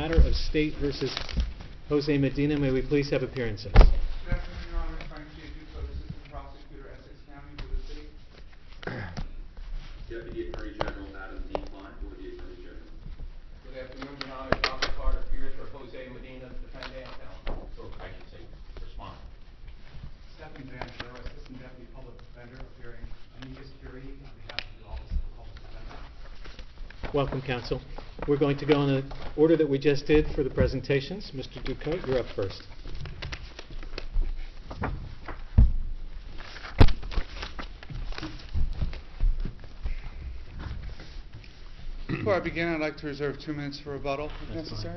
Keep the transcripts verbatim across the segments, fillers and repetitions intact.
matter of State versus Jose Medina. May we please have appearances? Good afternoon, Your Honor. Frank J. Duco, Assistant Prosecutor, Essex County for the State. Deputy Attorney General Adam D. Klein for the Attorney General. Good afternoon, Your Honor. Doctor Carter appears for Jose Medina, defendant, or I should say, respondent. Stephen Van Gero, Assistant Deputy Public Defender, appearing amicus curiae on behalf of the Office of the Public Defender. Welcome, counsel. We're going to go in the order that we just did for the presentations. Mister Duco, you're up first. Before I begin, I'd like to reserve two minutes for rebuttal, if That's necessary.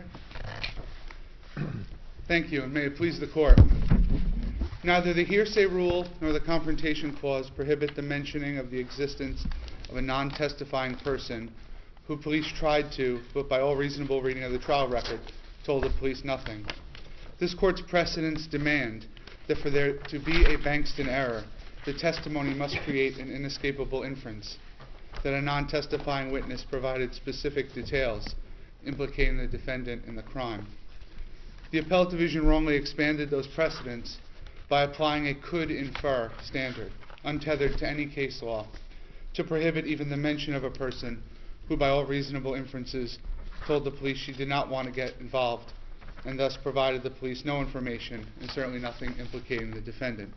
Thank you, and may it please the Court. Neither the hearsay rule nor the confrontation clause prohibit the mentioning of the existence of a non-testifying person who police tried to, but by all reasonable reading of the trial record, told the police nothing. This Court's precedents demand that for there to be a Bankston error, the testimony must create an inescapable inference that a non-testifying witness provided specific details implicating the defendant in the crime. The Appellate Division wrongly expanded those precedents by applying a could infer standard, untethered to any case law, to prohibit even the mention of a person who by all reasonable inferences told the police she did not want to get involved, and thus provided the police no information and certainly nothing implicating the defendant.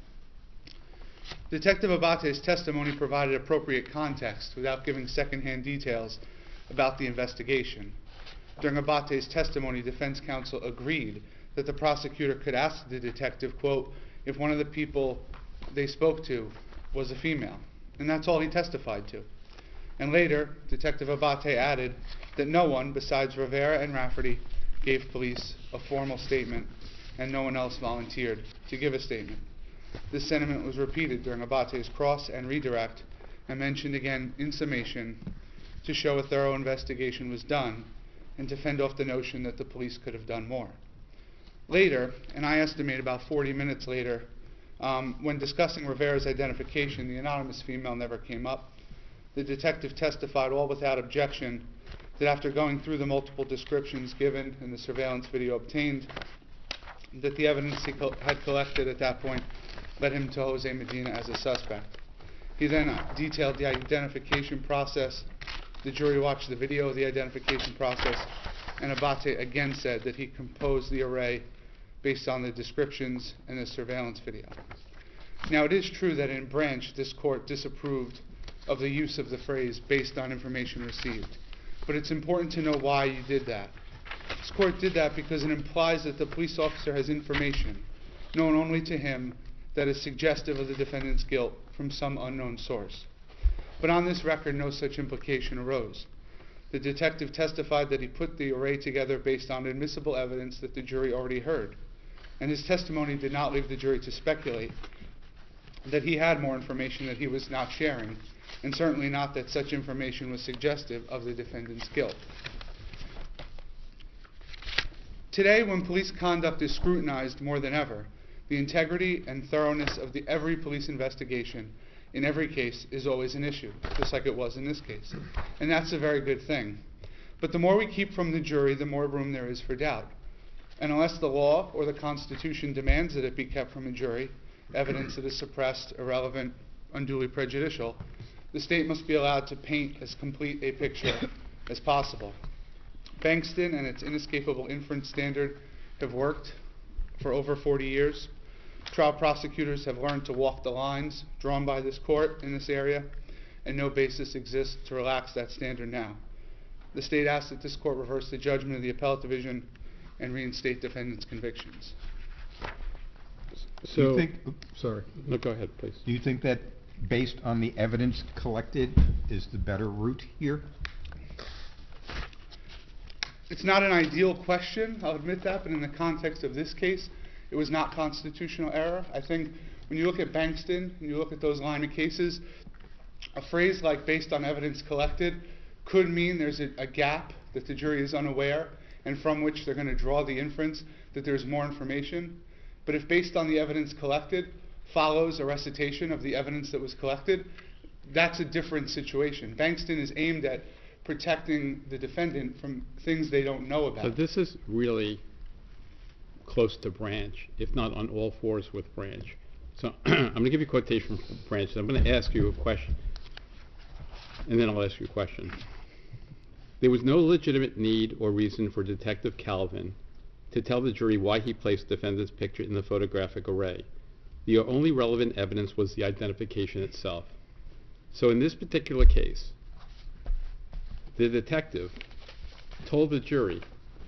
Detective Abate's testimony provided appropriate context without giving second-hand details about the investigation. During Abate's testimony, defense counsel agreed that the prosecutor could ask the detective, quote, if one of the people they spoke to was a female, and that's all he testified to. And later, Detective Abate added that no one besides Rivera and Rafferty gave police a formal statement, and no one else volunteered to give a statement. This sentiment was repeated during Abate's cross and redirect, and mentioned again in summation to show a thorough investigation was done and to fend off the notion that the police could have done more. Later, and I estimate about forty minutes later, um, when discussing Rivera's identification, the anonymous female never came up. The detective testified, all without objection, that after going through the multiple descriptions given and the surveillance video obtained, that the evidence he co- had collected at that point led him to Jose Medina as a suspect. He then detailed the identification process. The jury watched the video of the identification process, and Abate again said that he composed the array based on the descriptions and the surveillance video. Now, it is true that in Branch, this court disapproved of the use of the phrase based on information received. But it's important to know why you did that. This court did that because it implies that the police officer has information, known only to him, that is suggestive of the defendant's guilt from some unknown source. But on this record, no such implication arose. The detective testified that he put the array together based on admissible evidence that the jury already heard. And his testimony did not leave the jury to speculate that he had more information that he was not sharing, and certainly not that such information was suggestive of the defendant's guilt. Today, when police conduct is scrutinized more than ever, the integrity and thoroughness of the, every police investigation in every case is always an issue, just like it was in this case. And that's a very good thing. But the more we keep from the jury, the more room there is for doubt. And unless the law or the Constitution demands that it be kept from a jury, evidence that is suppressed, irrelevant, unduly prejudicial, the state must be allowed to paint as complete a picture as possible. Bankston and its inescapable inference standard have worked for over forty years. Trial prosecutors have learned to walk the lines drawn by this court in this area, and no basis exists to relax that standard now. The state asks that this court reverse the judgment of the Appellate Division and reinstate defendants' convictions. So, Do you think, oops, sorry. No, go ahead, please. Do you think that based on the evidence collected is the better route here? It's not an ideal question, I'll admit that, but in the context of this case, it was not constitutional error. I think when you look at Bankston, and you look at those line of cases, a phrase like based on evidence collected could mean there's a, a gap that the jury is unaware and from which they're going to draw the inference that there's more information. But if based on the evidence collected follows a recitation of the evidence that was collected, that's a different situation. Bankston is aimed at protecting the defendant from things they don't know about. So this is really close to Branch, if not on all fours with Branch. So I'm going to give you a quotation from Branch, and I'm going to ask you a question, and then I'll ask you a question. There was no legitimate need or reason for Detective Calvin to tell the jury why he placed defendant's picture in the photographic array. The only relevant evidence was the identification itself. So in this particular case, the detective told the jury,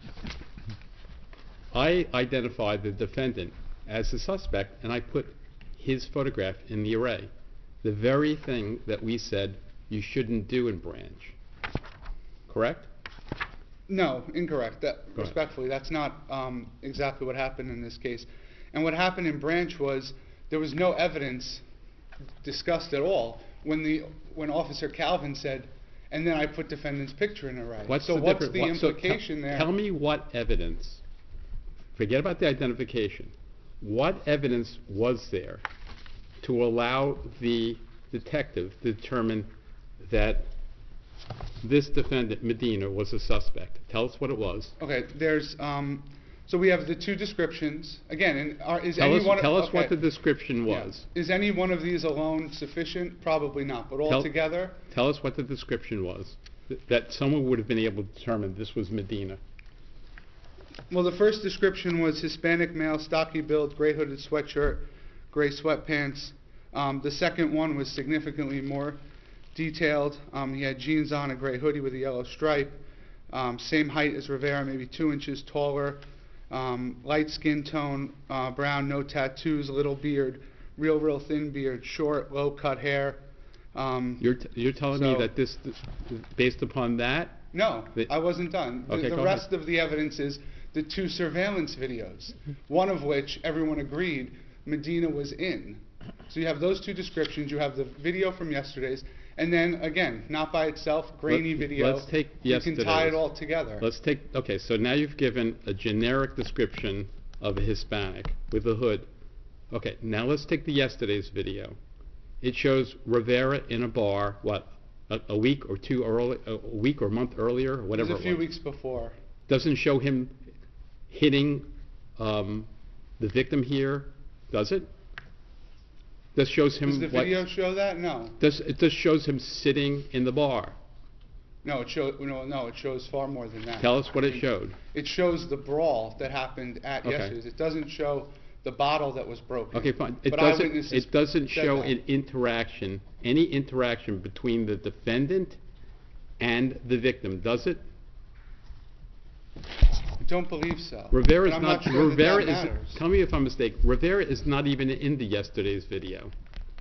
I identified the defendant as the suspect, and I put his photograph in the array. The very thing that we said you shouldn't do in Branch. Correct? No, incorrect. That, Go ahead. respectfully, that's not um, exactly what happened in this case. And what happened in Branch was there was no evidence discussed at all when the when Officer Calvin said, and then I put defendant's picture in an array. What's so the what's difference? the What- so implication te- there? Tell me what evidence, forget about the identification, what evidence was there to allow the detective to determine that this defendant, Medina, was a suspect? Tell us what it was. Okay, there's um, so we have the two descriptions again. And are, is Tell any us, one? tell us okay. what the description Yeah. was. Is any one of these alone sufficient? Probably not. But all Tell- together, Tell us what the description was, th- that someone would have been able to determine this was Medina. well, the first description was Hispanic male, stocky build, gray hooded sweatshirt, gray sweatpants. Um, the second one was significantly more detailed. Um, he had jeans on, a gray hoodie with a yellow stripe. Um, same height as Rivera, maybe two inches taller. Um, light skin tone, uh, brown, no tattoos, a little beard, real, real thin beard, short, low cut hair. Um, You're, t- you're telling me So- that this, th- based upon that, No, The- I wasn't done. The, Okay, the go rest ahead. of the evidence is the two surveillance videos, one of which everyone agreed Medina was in. So you have those two descriptions. You have the video from yesterday's, and then again, not by itself, grainy Let- video. let's take You can tie yesterday's. it all together. let's take, okay, so now you've given a generic description of a Hispanic with a hood. Okay, now let's take the yesterday's video. It shows Rivera in a bar, what, a, a week or two early, a week or month earlier, It was whatever a it few was. weeks before. Doesn't show him hitting um, the victim here, does it? This shows him Does the what- video show that? No. Does, it just shows him sitting in the bar. No, it shows. No, no, it shows far more than that. Tell us what it showed. It shows the brawl that happened at Okay. yesterday's. It doesn't show the bottle that was broken. Okay, fine. It But doesn't, eyewitnesses it doesn't said show that. an interaction, any interaction between the defendant and the victim, does it? I don't believe so. Rivera But is I'm not, sure that Rivera that is, matters. tell me if I'm mistaken, Rivera is not even in the yesterday's video.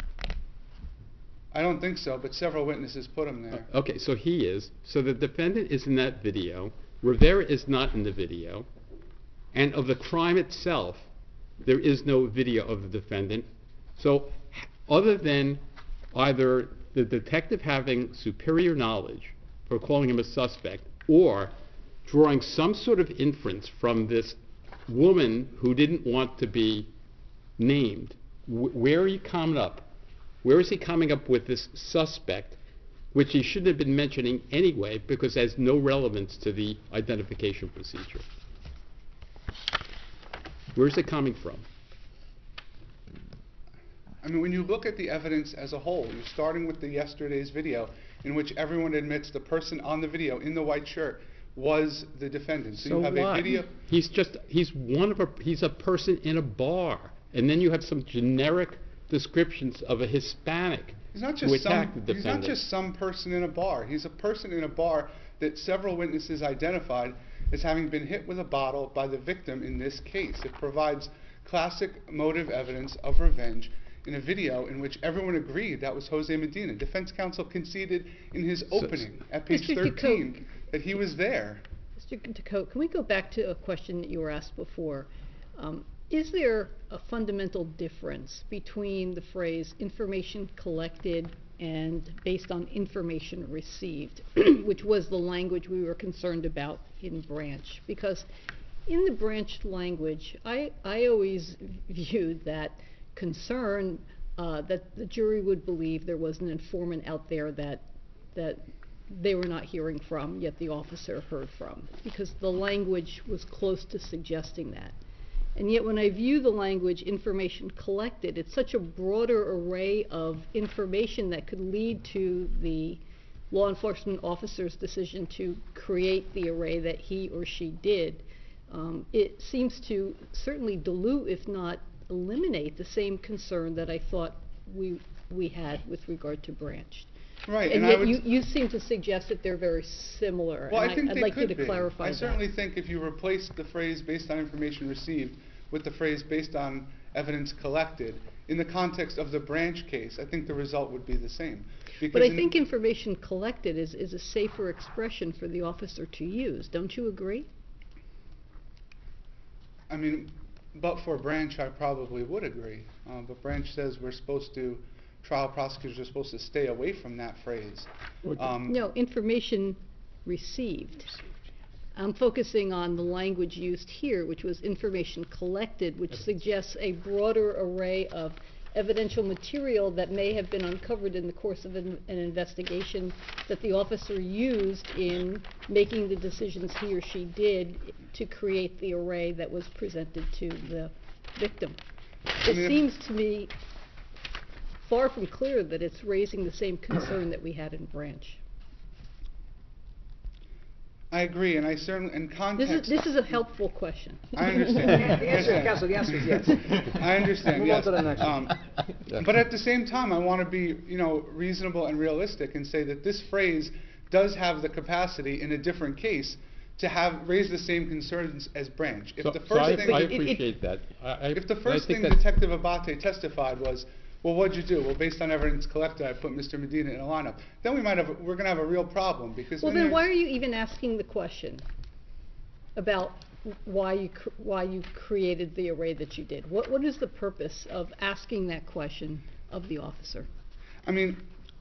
I don't think so, but several witnesses put him there. Okay, so he is. So the defendant is in that video. Rivera is not in the video. And of the crime itself, there is no video of the defendant. So h- other than either the detective having superior knowledge for calling him a suspect, or drawing some sort of inference from this woman who didn't want to be named, wh- where are you coming up? Where is he coming up with this suspect, which he shouldn't have been mentioning anyway because it has no relevance to the identification procedure? Where's it coming from? I mean, when you look at the evidence as a whole, you're starting with the yesterday's video, in which everyone admits the person on the video in the white shirt was the defendant. So, you have what? a video. He's just, he's one of a, he's a person in a bar. And then you have some generic descriptions of a Hispanic He's not who just attacked some. the He's not defendant. just some person in a bar. He's a person in a bar that several witnesses identified as having been hit with a bottle by the victim in this case. It provides classic motive evidence of revenge in a video in which everyone agreed that was Jose Medina. Defense counsel conceded in his opening at page Mister thirteen DeCote. that he was there. Mister DeCote, can we go back to a question that you were asked before? Um, is there a fundamental difference between the phrase information collected and based on information received, which was the language we were concerned about in Branch? Because in the Branch language, I, I always viewed that concern uh, that the jury would believe there was an informant out there that that they were not hearing from, yet the officer heard from, because the language was close to suggesting that. And yet when I view the language information collected, it's such a broader array of information that could lead to the law enforcement officer's decision to create the array that he or she did. Um, it seems to certainly dilute, if not eliminate, the same concern that I thought we we had with regard to branched. Right, And and I yet would. you, you seem to suggest that they're very similar. Well, and I think I'd they like could you to be. clarify I that. certainly think if you replace the phrase "based on information received" with the phrase "based on evidence collected," in the context of the branch case, I think the result would be the same. But Because I in- think information collected is, is a safer expression for the officer to use. Don't you agree? I mean, but for Branch, I probably would agree. Uh, but Branch says we're supposed to, trial prosecutors are supposed to stay away from that phrase. Um, No, information received. I'm focusing on the language used here, which was information collected, which suggests a broader array of evidential material that may have been uncovered in the course of an, an investigation that the officer used in making the decisions he or she did to create the array that was presented to the victim. I It mean, if- seems to me far from clear that it's raising the same concern that we had in Branch. I agree, and I certainly, in This is, context. this is a helpful question. I understand. The answer, Counsel, the answer is yes. I understand, Move on yes. to the next one. Um, But at the same time, I want to be, you know, reasonable and realistic and say that this phrase does have the capacity in a different case to have, raise the same concerns as Branch. If So- the so I- first thing, I it- it- appreciate that. I- I- if the I first think thing that's- Detective Abate testified was, well, what'd you do? Well, based on evidence collected, I put Mister Medina in a lineup. Then we might have, we're going to have a real problem because Well, then then why are there's- you even asking the question about why you, cr- why you created the array that you did? What, what is the purpose of asking that question of the officer? I mean,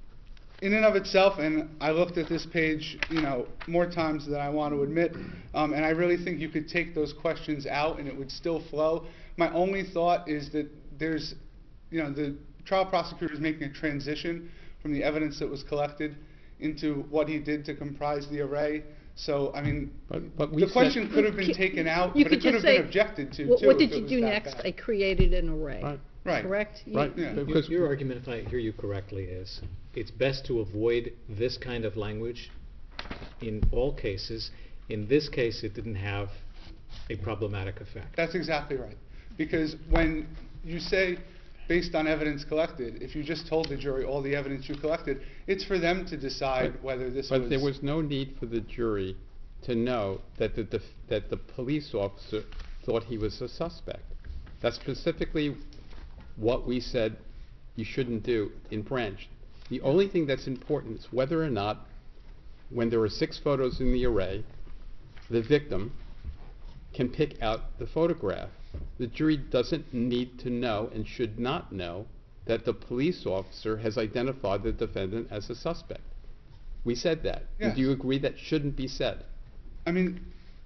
in and of itself, and I looked at this page, you know, more times than I want to admit, um, and I really think you could take those questions out and it would still flow. My only thought is that there's, you know, the trial prosecutor is making a transition from the evidence that was collected into what he did to comprise the array. So, I mean, But- but we the said- question could have been Ki- taken out, you but it could could just have been say, objected to, "What- too, What if did it you was do that next? bad. I created an array. Right. Right. Correct? You- Right, Yeah. because Your argument, if I hear you correctly, is it's best to avoid this kind of language in all cases. In this case, it didn't have a problematic effect. That's exactly right. Because when you say, based on evidence collected, if you just told the jury all the evidence you collected, it's for them to decide But- whether this was... But there was no need for the jury to know that the, def- that the police officer thought he was a suspect. That's specifically what we said you shouldn't do in Branch. The only thing that's important is whether or not, when there are six photos in the array, the victim can pick out the photograph. The jury doesn't need to know and should not know that the police officer has identified the defendant as a suspect. We said that. And Do Yes. you agree that shouldn't be said? I mean,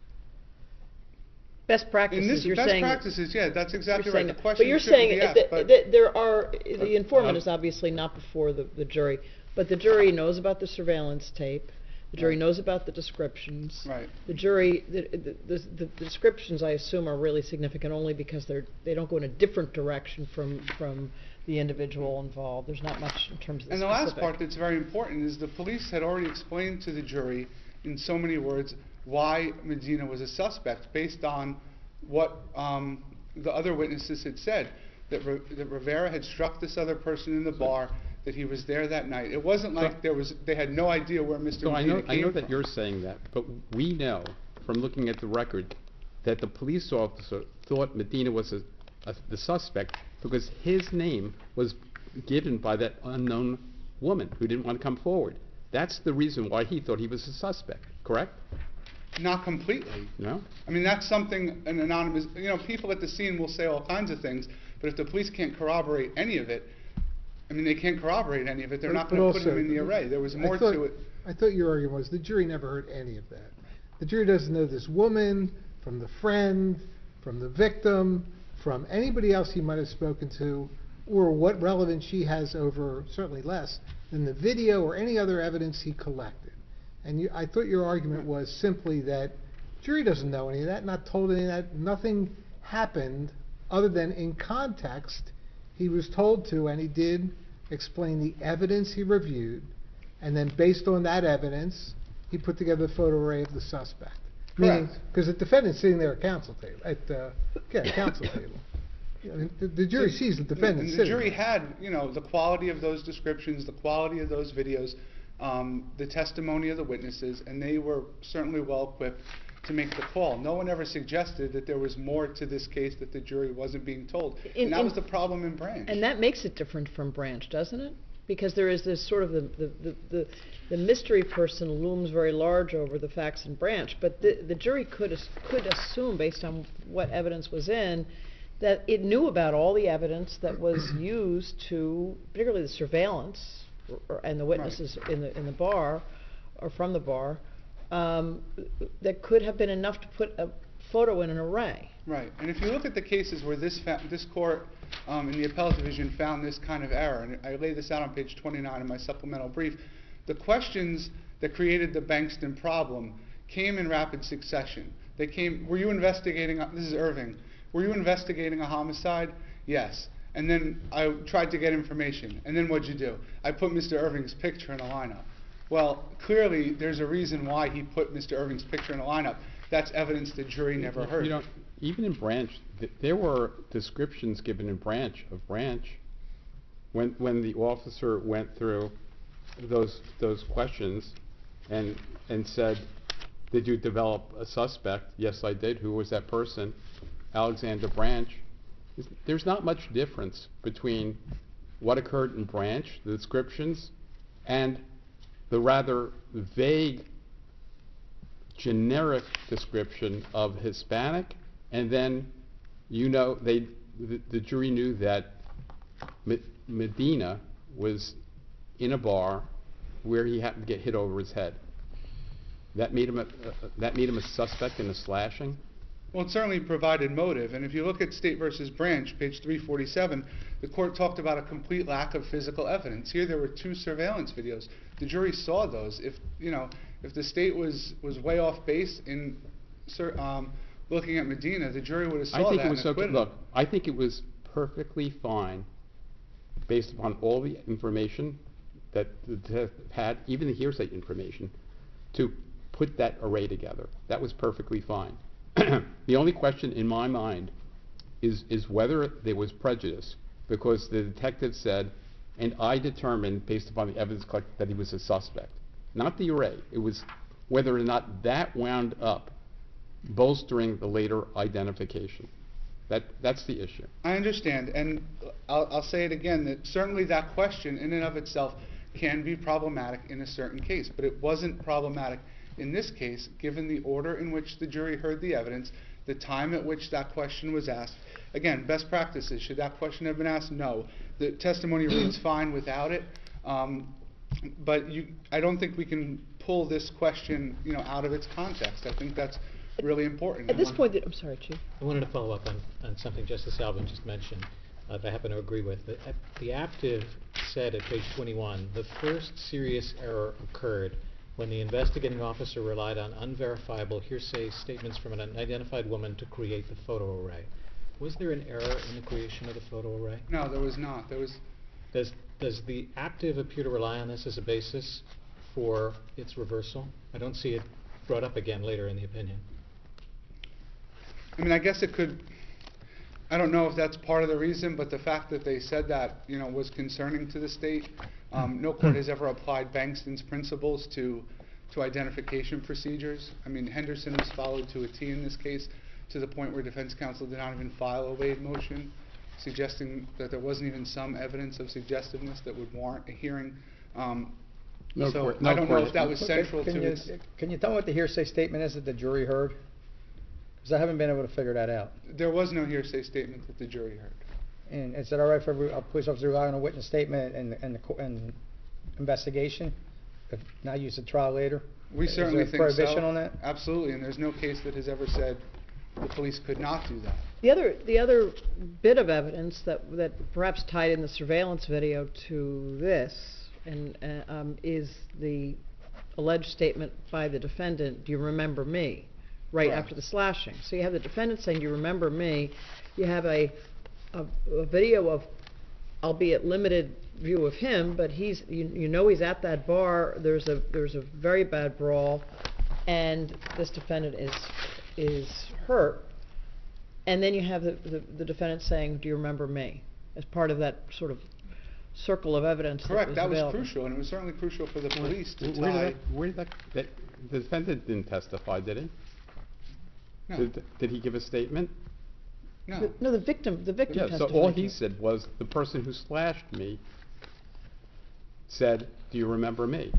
Best in practices, this, you're best saying. practices, yeah, that's exactly you're right. saying The that. question But you're shouldn't saying be uh, asked, that, but- that there are, the informant um, is obviously not before the, the jury, but the jury knows about the surveillance tape. The jury Right. knows about the descriptions. Right. The jury, the, the, the, the descriptions, I assume, are really significant only because they're, they don't go in a different direction from, from the individual involved. There's not much in terms of the And the last specific. part that's very important is the police had already explained to the jury in so many words why Medina was a suspect based on what um, the other witnesses had said, that, Ri- that Rivera had struck this other person in the bar, that he was there that night. It wasn't like there was, they had no idea where Mister So I Medina know, came I know from. that you're saying that, but we know from looking at the record that the police officer thought Medina was a, a, the suspect because his name was given by that unknown woman who didn't want to come forward. That's the reason why he thought he was a suspect, correct? Not completely. No? I mean, that's something an anonymous, you know, people at the scene will say all kinds of things, but if the police can't corroborate any of it, I mean, they can't corroborate any of it, they're But- not but going to put also, him in the array. There was I more thought- to it. I thought your argument was the jury never heard any of that. The jury doesn't know this woman, from the friend, from the victim, from anybody else he might have spoken to, or what relevance she has over, certainly less, than the video or any other evidence he collected. And you, I thought your argument was simply that jury doesn't know any of that, not told any of that, nothing happened other than in context, he was told to, and he did explain the evidence he reviewed, and then based on that evidence, he put together the photo array of the suspect. Meaning, Correct. because the defendant's sitting there at counsel table, at the, yeah, counsel table. I mean, the, the jury sees the defendant And the sitting jury there. had, you know, the quality of those descriptions, the quality of those videos, um, the testimony of the witnesses, and they were certainly well equipped to make the call. No one ever suggested that there was more to this case that the jury wasn't being told. In- And that in- was the problem in Branch. And that makes it different from Branch, doesn't it? Because there is this sort of, the, the, the, the, the mystery person looms very large over the facts in Branch, but the, the jury could, as- could assume, based on what evidence was in, that it knew about all the evidence that was used to, particularly the surveillance or, and the witnesses in the, in the bar, or from the bar, um, that could have been enough to put a photo in an array. Right, and if you look at the cases where this fa- this court um, in the appellate division found this kind of error, and I lay this out on page twenty-nine of my supplemental brief, the questions that created the Bankston problem came in rapid succession. They came, were you investigating, a- this is Irving, were you investigating a homicide? Yes. And then I tried to get information, and then what'd you do? I put Mister Irving's picture in a lineup. Well, clearly there's a reason why he put Mister Irving's picture in a lineup. That's evidence the jury never You- heard. You know, even in Branch, th- there were descriptions given in Branch of Branch. When, when the officer went through those, those questions and, and said, did you develop a suspect? Yes, I did. Who was that person? Alexander Branch. There's- There's not much difference between what occurred in Branch, the descriptions, and the rather vague, generic description of Hispanic, and then, you know, they, the, the jury knew that Me- Medina was in a bar where he happened to get hit over his head. That made him a, uh, that made him a suspect in a slashing. Well, it certainly provided motive, and if you look at State versus Branch, page three forty-seven, the court talked about a complete lack of physical evidence. Here there were two surveillance videos. The jury saw those. If, you know, if the state was, was way off base in cer- um, looking at Medina, the jury would have saw I think that it was and so, acquitted him. look, I think it was perfectly fine, based upon all the information that the detective had, even the hearsay information, to put that array together. That was perfectly fine. The only question in my mind is, is whether there was prejudice, because the detective said, and I determined, based upon the evidence collected, that he was a suspect. Not the array. It was whether or not that wound up bolstering the later identification. That, that's the issue. I understand, and I'll, I'll say it again, that certainly that question in and of itself can be problematic in a certain case, but it wasn't problematic in this case, given the order in which the jury heard the evidence, the time at which that question was asked. Again, best practices, should that question have been asked? No. The testimony reads fine without it, um, but you, I don't think we can pull this question, you know, out of its context. I think that's really important. At this point, that- I'm sorry, Chief. I wanted to follow up on, on something Justice Alvin just mentioned, uh, that I happen to agree with. The, uh, the aptive said at page twenty-one, the first serious error occurred when the investigating officer relied on unverifiable hearsay statements from an unidentified woman to create the photo array. Was there an error in the creation of the photo array? No, there was not. There was, Does, does the aptive appear to rely on this as a basis for its reversal? I don't see it brought up again later in the opinion. I mean, I guess it could, I don't know if that's part of the reason, but the fact that they said that, you know, was concerning to the state. Um, no court has ever applied Bankston's principles to, to identification procedures. I mean, Henderson was followed to a T in this case, to the point where defense counsel did not even file a Wade motion, suggesting that there wasn't even some evidence of suggestiveness that would warrant a hearing. Um, No so court- I no don't know court- if that was Okay, central can to you- its. Can you tell me what the hearsay statement is that the jury heard? Because I haven't been able to figure that out. There was no hearsay statement that the jury heard. And is it all right for every- a police officer to rely on a witness statement and, and, the co- and investigation, if not use a trial later? We Is certainly there a think so. prohibition on that? Absolutely, and there's no case that has ever said the police could not do that. The other, the other bit of evidence that, that perhaps tied in the surveillance video to this and, uh, um, is the alleged statement by the defendant, "Do you remember me?" right Correct. after the slashing. So you have the defendant saying, "Do you remember me?" You have a, a, a video of, albeit limited view of him, but he's, you, you know he's at that bar, there's a, there's a very bad brawl, and this defendant is, is hurt. And then you have the, the, the defendant saying, "Do you remember me?" as part of that sort of circle of evidence that Correct, was that was available. crucial, and it was certainly crucial for the police to Where did tie. that, where did that, that, the defendant didn't testify, did he? No, Did, did he give a statement? no. The- No, the victim, the victim Yeah, so testified. all to he it. said was, the person who slashed me said, "Do you remember me?"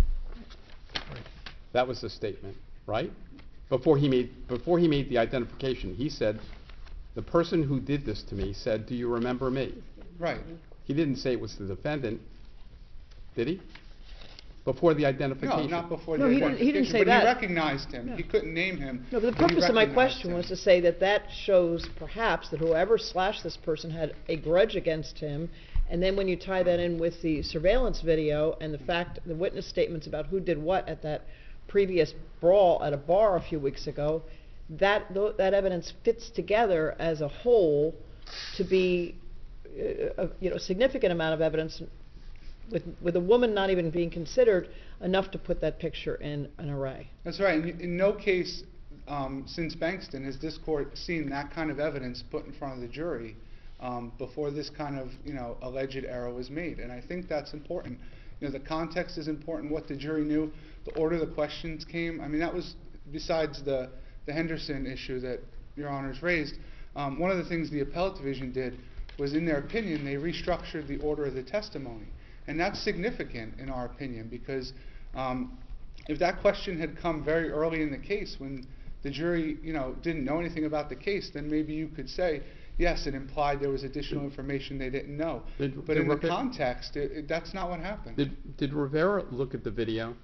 That was the statement, right? Before he made, before he made the identification, he said, "The person who did this to me said, 'Do you remember me?'" Right. He didn't say it was the defendant, did he? Before the No, identification. not before No, the he didn't- he didn't identification, say but that. he recognized him. No. He couldn't name him. No, but the but he purpose of my recognized question him. was to say that that shows perhaps that whoever slashed this person had a grudge against him, and then when you tie that in with the surveillance video and the fact, the witness statements about who did what at that previous brawl at a bar a few weeks ago, that, tho- that evidence fits together as a whole to be, uh, a, you know, a significant amount of evidence with, with a woman not even being considered, enough to put that picture in an array. That's right. In, in no case um, since Bankston has this court seen that kind of evidence put in front of the jury um, before this kind of, you know, alleged error was made. And I think that's important. You know, the context is important, what the jury knew, the order the questions came. I mean, that was, besides the, the Henderson issue that Your Honors raised, um, one of the things the appellate division did was, in their opinion, they restructured the order of the testimony. And that's significant in our opinion, because um, if that question had come very early in the case when the jury, you know, didn't know anything about the case, then maybe you could say, yes, it implied there was additional information they didn't know. Did- But did in the Rivera- context, it, it, that's not what happened. Did, did Rivera look at the video?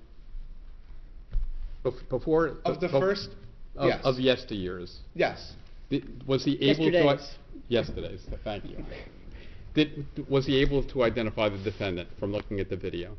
Bef- Before? Of the bef- first? Of, Yes. of yesteryears? Yes. Did, was he able to? Yesterday's. Yesterday's, thank you. Did, was he able to identify the defendant from looking at the video?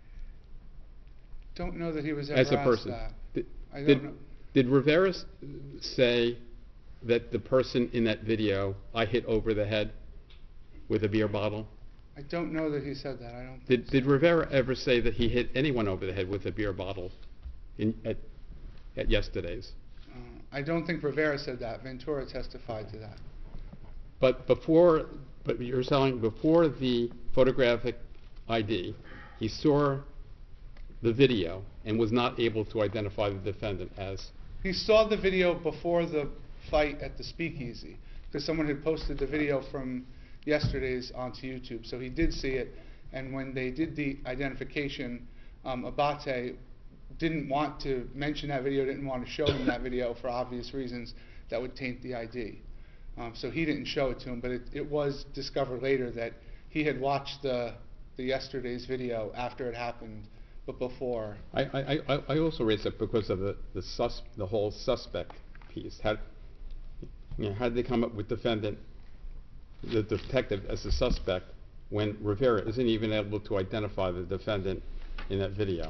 Don't know that he was ever As a asked person? that. Did, I don't did, know. did Rivera s- say that the person in that video I hit over the head with a beer bottle? I don't know that he said that. I don't think Did, so. did Rivera ever say that he hit anyone over the head with a beer bottle in, at, at yesterday's? Uh, I don't think Rivera said that. Ventura testified to that. But before, but you're saying before the photographic I D, he saw the video and was not able to identify the defendant as? He saw the video before the fight at the Speakeasy, because someone had posted the video from yesterday's onto YouTube. So he did see it, and when they did the identification, um, Abate didn't want to mention that video, didn't want to show him that video for obvious reasons that would taint the I D. Um, so he didn't show it to him, but it, it was discovered later that he had watched the, the yesterday's video after it happened, but before. I, I, I, I also raised it because of the, the sus, the whole suspect piece. How, you know, how did they come up with defendant, the detective as the suspect when Rivera isn't even able to identify the defendant in that video?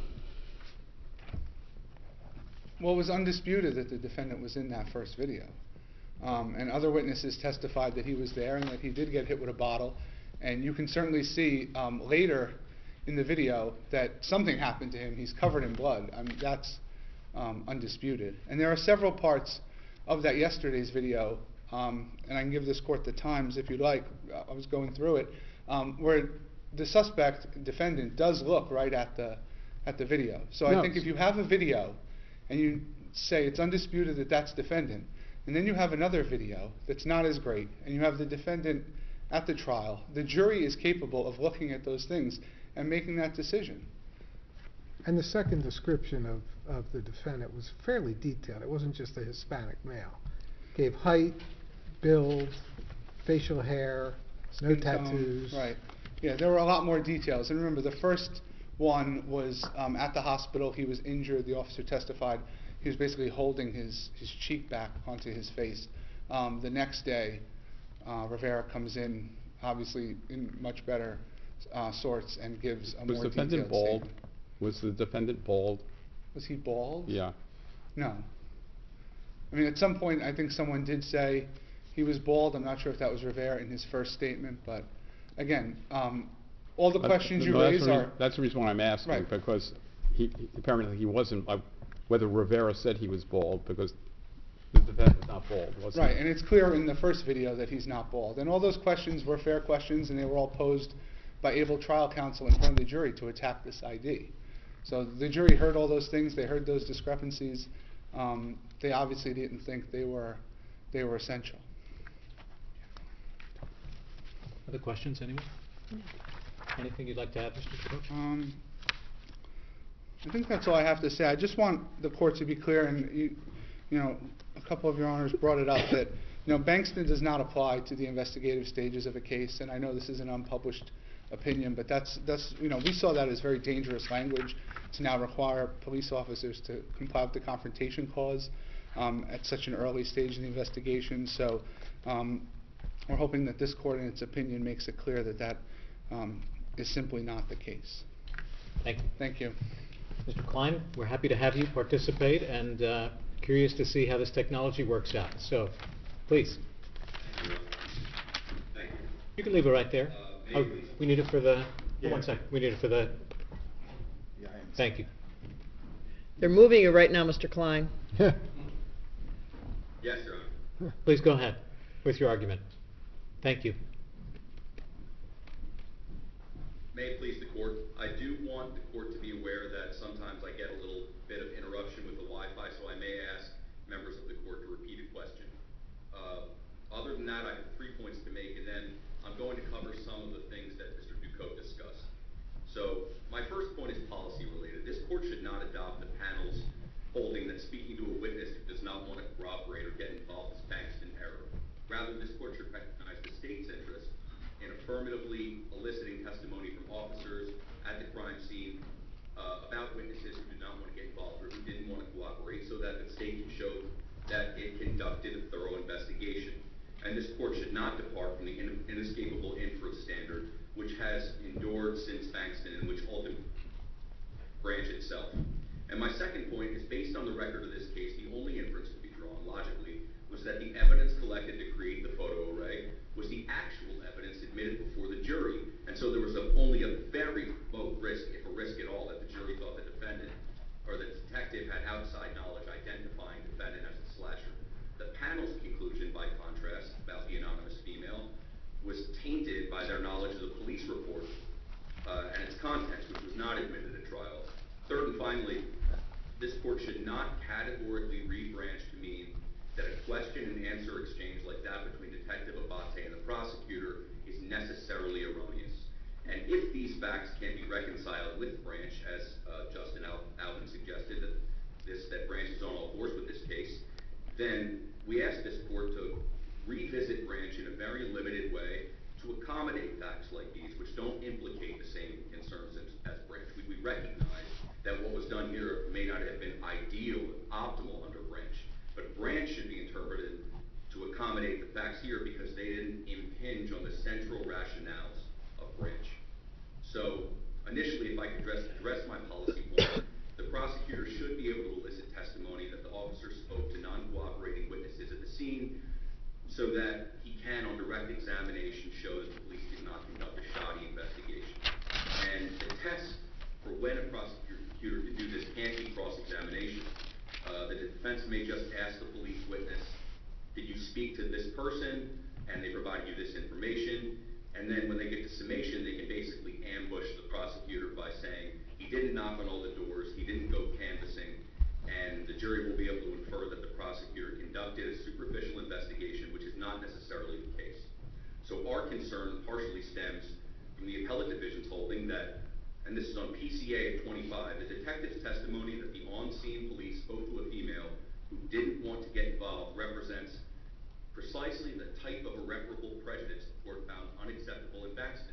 Well, it was undisputed that the defendant was in that first video. Um, and other witnesses testified that he was there and that he did get hit with a bottle. And you can certainly see um, later in the video that something happened to him. He's covered in blood. I mean, that's um, undisputed. And there are several parts of that yesterday's video, um, and I can give this court the times if you'd like. I was going through it, um, where the suspect defendant does look right at the at the video. So No. I think if you have a video and you say it's undisputed that that's defendant, and then you have another video that's not as great, and you have the defendant at the trial, the jury is capable of looking at those things and making that decision. And the second description of, of the defendant was fairly detailed. It wasn't just a Hispanic male. Gave height, build, facial hair, no Skin tone, tattoos. Right. Yeah, there were a lot more details. And remember, the first one was um, at the hospital. He was injured. The officer testified. He was basically holding his, his cheek back onto his face. Um, the next day, uh, Rivera comes in, obviously in much better uh, sorts, and gives a Was more the defendant detailed bald? statement. Was the defendant bald? Was he bald? Yeah. No. I mean, at some point, I think someone did say he was bald. I'm not sure if that was Rivera in his first statement, but again, um, all the But- questions you no, that's raise the rea- are. That's the reason why I'm asking, Right. because he, he- apparently he wasn't, uh, whether Rivera said he was bald, because the defendant was not bald, was he? Right, and it's clear in the first video that he's not bald. And all those questions were fair questions, and they were all posed by able trial counsel in front of the jury to attack this I D. So the jury heard all those things, they heard those discrepancies. Um, they obviously didn't think they were, they were essential. Other questions, anyone? Anything you'd like to add, Mister Coach? Um, I think that's all I have to say. I just want the court to be clear, and you, you know, a couple of your honors brought it up, that, you know, Bankston does not apply to the investigative stages of a case, and I know this is an unpublished opinion, but that's, that's, you know, we saw that as very dangerous language to now require police officers to comply with the confrontation clause um, at such an early stage in the investigation. So um, we're hoping that this court, in its opinion, makes it clear that that um, is simply not the case. Thank you. Thank you. Mister Klein, we're happy to have you participate and uh, curious to see how this technology works out. So, please. Thank you. You can leave it right there. Uh, may I Oh, please? we need it for the, Yeah. one second, we need it for the, Yeah, I am. thank you. They're moving it right now, Mister Klein. Yes, Your Honor. Please go ahead with your argument. Thank you. May it please the court, I do want the court to be aware that sometimes I get a little bit of interruption with the Wi-Fi, so I may ask members of the court to repeat a question. Uh, other than that, I have three points to make, and then I'm going to cover some of the things that Mister Ducote discussed. So, my first point is policy related. This court should not adopt the panel's holding that speaking to a witness who does not want to corroborate or get involved is Bankston error. Rather, this court should recognize the state's interest in affirmatively eliciting testimony from officers at the crime scene uh, about witnesses who did not want to get involved or who didn't want to cooperate, so that the state can show that it conducted a thorough investigation. And this court should not depart from the in inescapable inference standard, which has endured since Bankston and which ultimately Branch itself. And my second point is, based on the record of this case, the only inference to be drawn logically was that the evidence collected to create the photo array was the actual evidence admitted before the jury. And so there was a, only a very low risk, if a risk at all, that the jury thought the defendant or the detective had outside knowledge identifying the defendant as the slasher. The panel's conclusion, by contrast, about the anonymous female was tainted by their knowledge of the police report uh, and its contents, which was not admitted at trial. Third and finally, this court should not categorically read Branch to mean that a question and answer exchange like that between Detective Abate and the prosecutor is necessarily erroneous. And if these facts can be reconciled with Branch, as uh, Justin Al Alvin suggested, that this that Branch is on all fours with this case, then we ask this court to revisit Branch in a very limited way to accommodate facts like these, which don't implicate the same concerns as, as Branch. We, we recognize that what was done here may not have been ideal, optimal under Branch, but Branch should be interpreted to accommodate the facts here because they didn't impinge on the central rationales of Branch. So, initially, if I could address, address my policy point, the prosecutor should be able to elicit testimony that the officer spoke to non-cooperating witnesses at the scene so that he can, on direct examination, show that the police did not conduct a shoddy investigation. And the test for when a prosecutor can do this can't be cross-examination. Uh, the defense may just ask the police witness, did you speak to this person? And they provide you this information. And then when they get to summation, they can basically ambush the prosecutor by saying, he didn't knock on all the doors, he didn't go canvassing, and the jury will be able to infer that the prosecutor conducted a superficial investigation, which is not necessarily the case. So our concern partially stems from the appellate division's holding that, and this is on P C A of twenty-five, the detective's testimony that the on-scene police spoke to a female who didn't want to get involved represents precisely the type of irreparable prejudice the court found unacceptable in Bankston.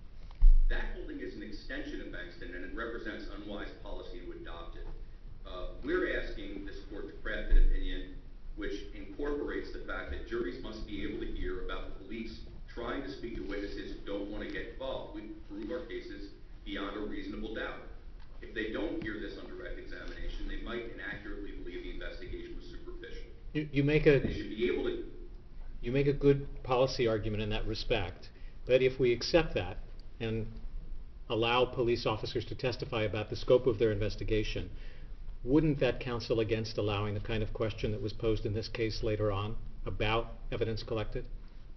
That holding is an extension of Bankston, and it represents unwise policy to adopt it. Uh, we're asking this court to craft an opinion which incorporates the fact that juries must be able to hear about the police trying to speak to witnesses who don't want to get involved. We prove our cases beyond a reasonable doubt. If they don't hear this on direct examination, they might inaccurately believe the investigation was superficial. You, you make a They should be able to, you make a good policy argument in that respect, but if we accept that and allow police officers to testify about the scope of their investigation, wouldn't that counsel against allowing the kind of question that was posed in this case later on about evidence collected?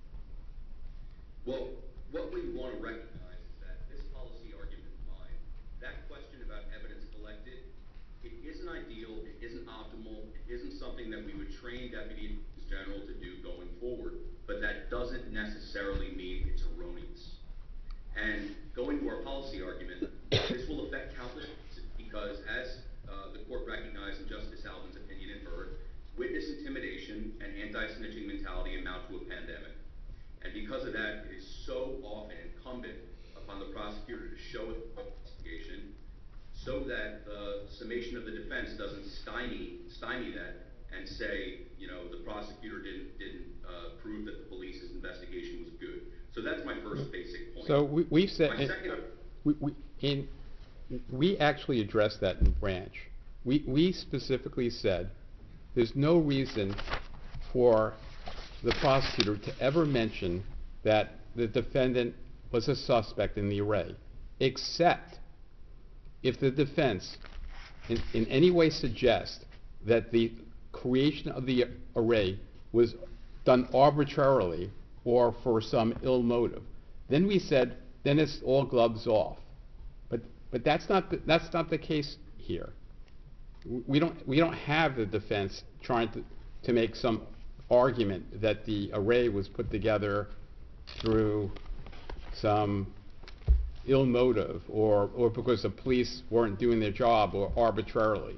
well, what we want to recognize is that this policy argument of mine, that question about evidence collected, it isn't ideal, it isn't optimal, it isn't something that we would train deputies general to do going forward, but that doesn't necessarily mean it's erroneous. And going to our policy argument, this will affect countless because as uh, the court recognized in Justice Alvin's opinion inferred, witness intimidation and anti-snitching mentality amount to a pandemic. And because of that, it is so often incumbent upon the prosecutor to show the investigation so that the summation of the defense doesn't stymie, stymie that and say, you know, the prosecutor didn't, didn't uh, prove that the police's investigation was good. So that's my first basic point. So we, we've said, My second, we, we, in, we actually addressed that in Branch. We, we specifically said there's no reason for the prosecutor to ever mention that the defendant was a suspect in the array, except if the defense in, in any way suggests that the creation of the array was done arbitrarily or for some ill motive. Then we said, then it's all gloves off. But but that's not the, that's not the case here. We don't we don't have the defense trying to to make some argument that the array was put together through some ill motive or or because the police weren't doing their job or arbitrarily.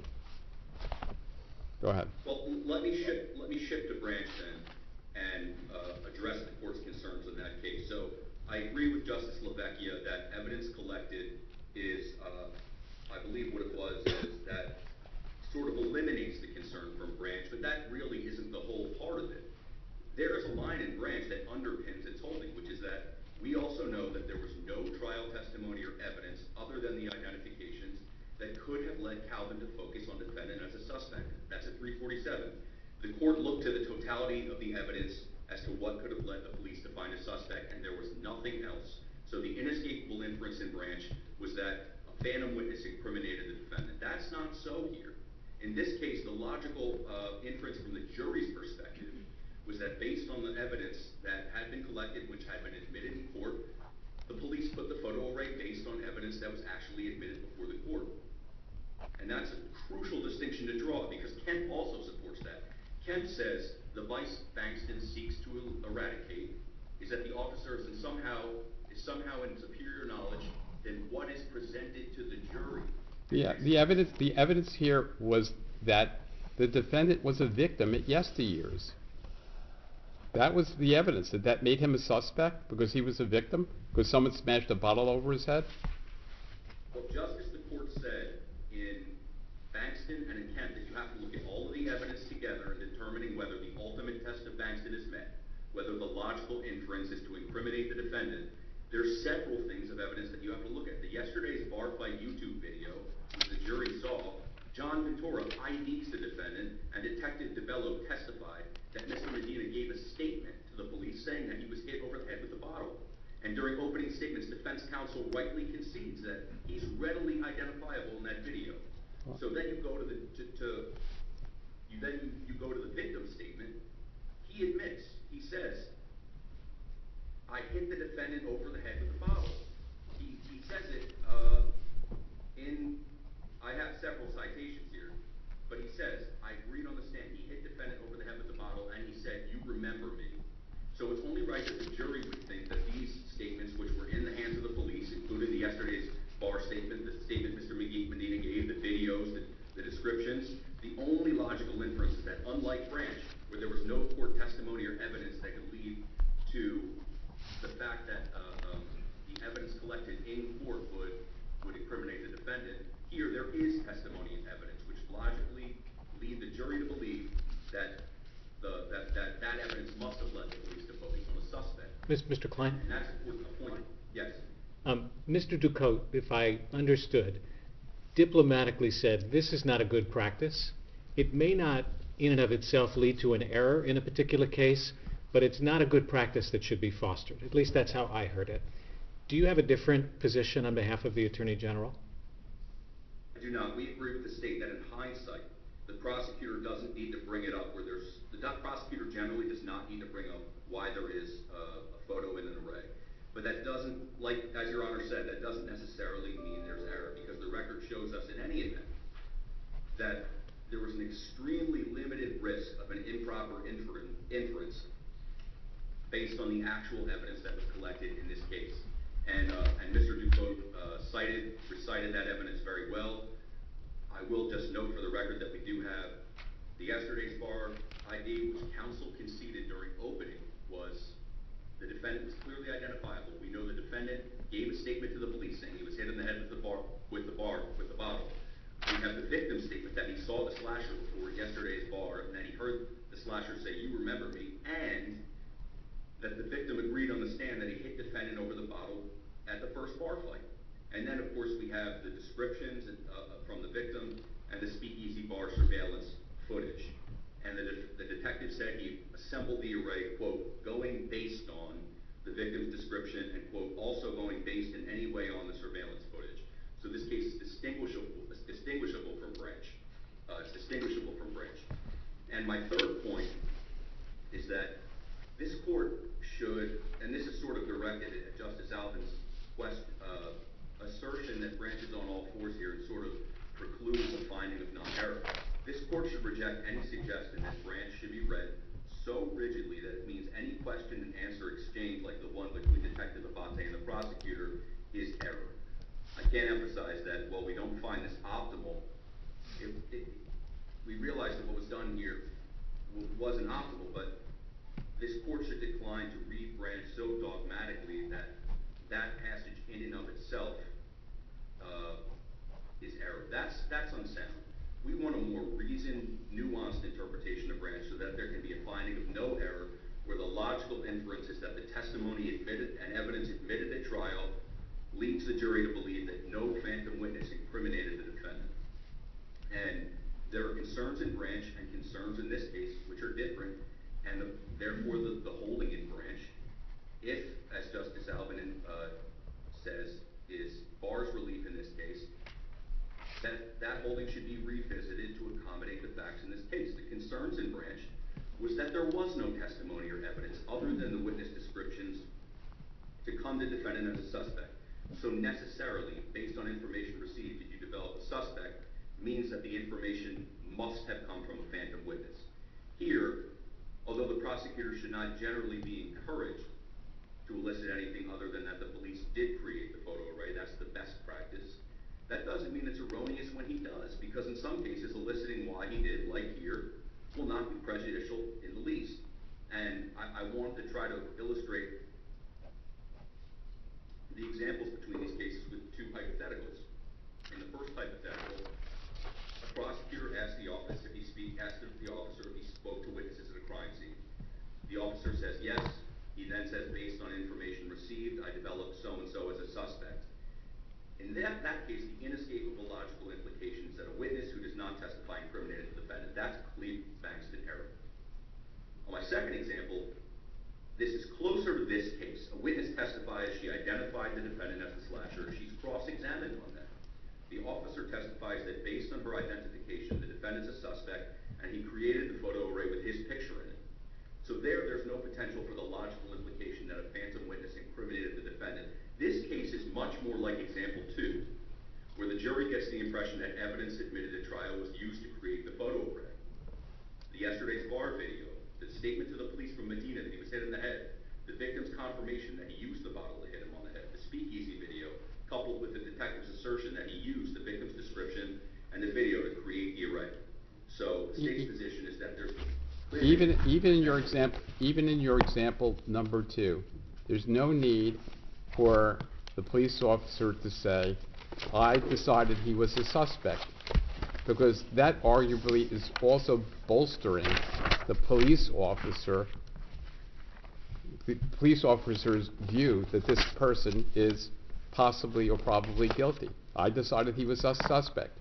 Go ahead. well, let me shift, let me shift to Branch then and uh, address the court's concerns in that case. So I agree with Justice LaVecchia that evidence collected is, uh, I believe what it was, is that sort of eliminates the concern from Branch, but that really isn't the whole part of it. There is a line in Branch that underpins its holding, which is that we also know that there was no trial testimony or evidence other than the identifications that could have led Calvin to focus on defendant as a suspect. That's at three forty-seven. The court looked to the totality of the evidence as to what could have led the police to find a suspect, and there was nothing else. So the inescapable inference in Branch was that a phantom witness incriminated the defendant. That's not so here. In this case, the logical uh, inference from the jury's perspective was that based on the evidence that had been collected, which had been admitted in court, the police put the photo array based on evidence that was actually admitted before the court. And that's a crucial distinction to draw because Kemp also supports that. Kemp says the vice Bankston seeks to eradicate is that the officer is in somehow is somehow in superior knowledge than what is presented to the jury. Yeah, the evidence the evidence here was that the defendant was a victim at yesteryears. That was the evidence. That that made him a suspect because he was a victim? Because someone smashed a bottle over his head? Well, just as the court said in Bankston and in Kemp that you have to look at all of the evidence together in determining whether the ultimate test of Bankston is met, whether the logical inference is to incriminate the defendant, there's several things of evidence that you have to look at. The yesterday's bar fight YouTube video, which the jury saw, John Ventura I Ds the defendant, and Detective DeBello testified that Mister Medina gave a statement to the police saying that he was hit over the head with a bottle. And during opening statements, defense counsel rightly concedes that he's readily identifiable in that video. So then you go to the to, to you then you, you go to the victim statement. He admits, he says, I hit the defendant over the head with a bottle. He he says it uh, in I have several citations here, but he says, I agreed on the stand, he hit defendant over the head with the bottle, and he said, you remember me. So it's only right that the jury would think that these statements, which were in the hands of the police, including the yesterday's bar statement, the statement Mister Medina gave, the videos, the, the descriptions, the only logical inference is that unlike Branch, where there was no court testimony or evidence that could lead to the fact that uh, um, the evidence collected in court would, would incriminate the defendant, here there is testimony and evidence which logically lead the jury to believe that the, that, that, that evidence must have led the police to focus on a suspect. Mister Klein? And that's a point. Yes. Um, Mister Ducote, if I understood, diplomatically said, this is not a good practice. It may not in and of itself lead to an error in a particular case, but it's not a good practice that should be fostered. At least that's how I heard it. Do you have a different position on behalf of the Attorney General? I do not. We agree with the state that in hindsight, the prosecutor doesn't need to bring it up where there's, the prosecutor generally does not need to bring up why there is uh, a photo in an array. But that doesn't, like, as Your Honor said, that doesn't necessarily mean there's error, because the record shows us in any event that there was an extremely limited risk of an improper infer inference based on the actual evidence that was collected in this case. And, uh, and Mister Dufault uh, cited, recited that evidence very well. I will just note for the record that we do have the yesterday's bar I D, which counsel conceded during opening was the defendant was clearly identifiable. We know the defendant gave a statement to the police saying he was hit in the head with the bar, with the bar, with the bottle. We have the victim's statement that he saw the slasher before yesterday's bar, and that he heard the slasher say, "You remember me," and that the victim agreed on the stand that he hit the defendant over the bottle at the first bar fight. And then, of course, we have the descriptions uh, from the victim and the speakeasy bar surveillance footage. And the, de the detective said he assembled the array, quote, going based on the victim's description and, quote, also going based in any way on the surveillance footage. So this case is distinguishable, is distinguishable from Branch. Uh, it's distinguishable from Branch. And my third point is that this court should, and this is sort of directed at Justice Alvin's quest, uh, assertion that Branch is on all fours here and sort of precludes a finding of non-error. This court should reject any suggestion that Branch should be read so rigidly that it means any question and answer exchange like the one between Detective Abate and the prosecutor is error. I can't emphasize that while we don't find this optimal, it, it, we realize that what was done here wasn't optimal, but this court should decline to read Branch so dogmatically that that passage in and of itself uh, is error. That's, that's unsound. We want a more reasoned, nuanced interpretation of Branch so that there can be a finding of no error where the logical inference is that the testimony admitted and evidence admitted at trial leads the jury to believe that no phantom witness incriminated the defendant. And there are concerns in Branch and concerns in this case which are different, and the, therefore the, the holding in Branch, if, as Justice Alvin uh, says, is bars relief in this case, that that holding should be revisited to accommodate the facts in this case. The concerns in Branch was that there was no testimony or evidence other than the witness descriptions to come to defendant as a suspect. So necessarily, based on information received, if you develop a suspect, means that the information must have come from a phantom witness. Here, although the prosecutor should not generally be encouraged to elicit anything other than that the police did create the photo array, that's the best practice, that doesn't mean it's erroneous when he does, because in some cases eliciting why he did, like here, will not be prejudicial in the least. And I, I want to try to illustrate the examples between these cases with two hypotheticals. In the first hypothetical, a prosecutor asked the office if he speak, asked the officer if he spoke to witnesses at a crime scene. The officer says yes. He then says, based on information received, I developed so-and-so as a suspect. In that, that case, the inescapable logical implication is that a witness who does not testify incriminated the defendant. That's clear Bankston error. On my second example, this is closer to this case. A witness testifies she identified the defendant as the slasher. She's cross-examined on that. The officer testifies that based on her identification, the defendant's a suspect, and he created the photo array with his picture in it. So there, there's no potential for the logical implication that a phantom witness incriminated the defendant. This case is much more like example two, where the jury gets the impression that evidence admitted at trial was used to create the photo array. The yesterday's bar video, the statement to the police from Medina that he was hit in the head, the victim's confirmation that he used the bottle to hit him on the head, the speakeasy video, coupled with the detective's assertion that he used the victim's description and the video to create the array. So the state's position is that there's Even, even in your example, even in your example number two, there's no need for the police officer to say, I decided he was a suspect, because that arguably is also bolstering the police officer, the police officer's view that this person is possibly or probably guilty. I decided he was a suspect.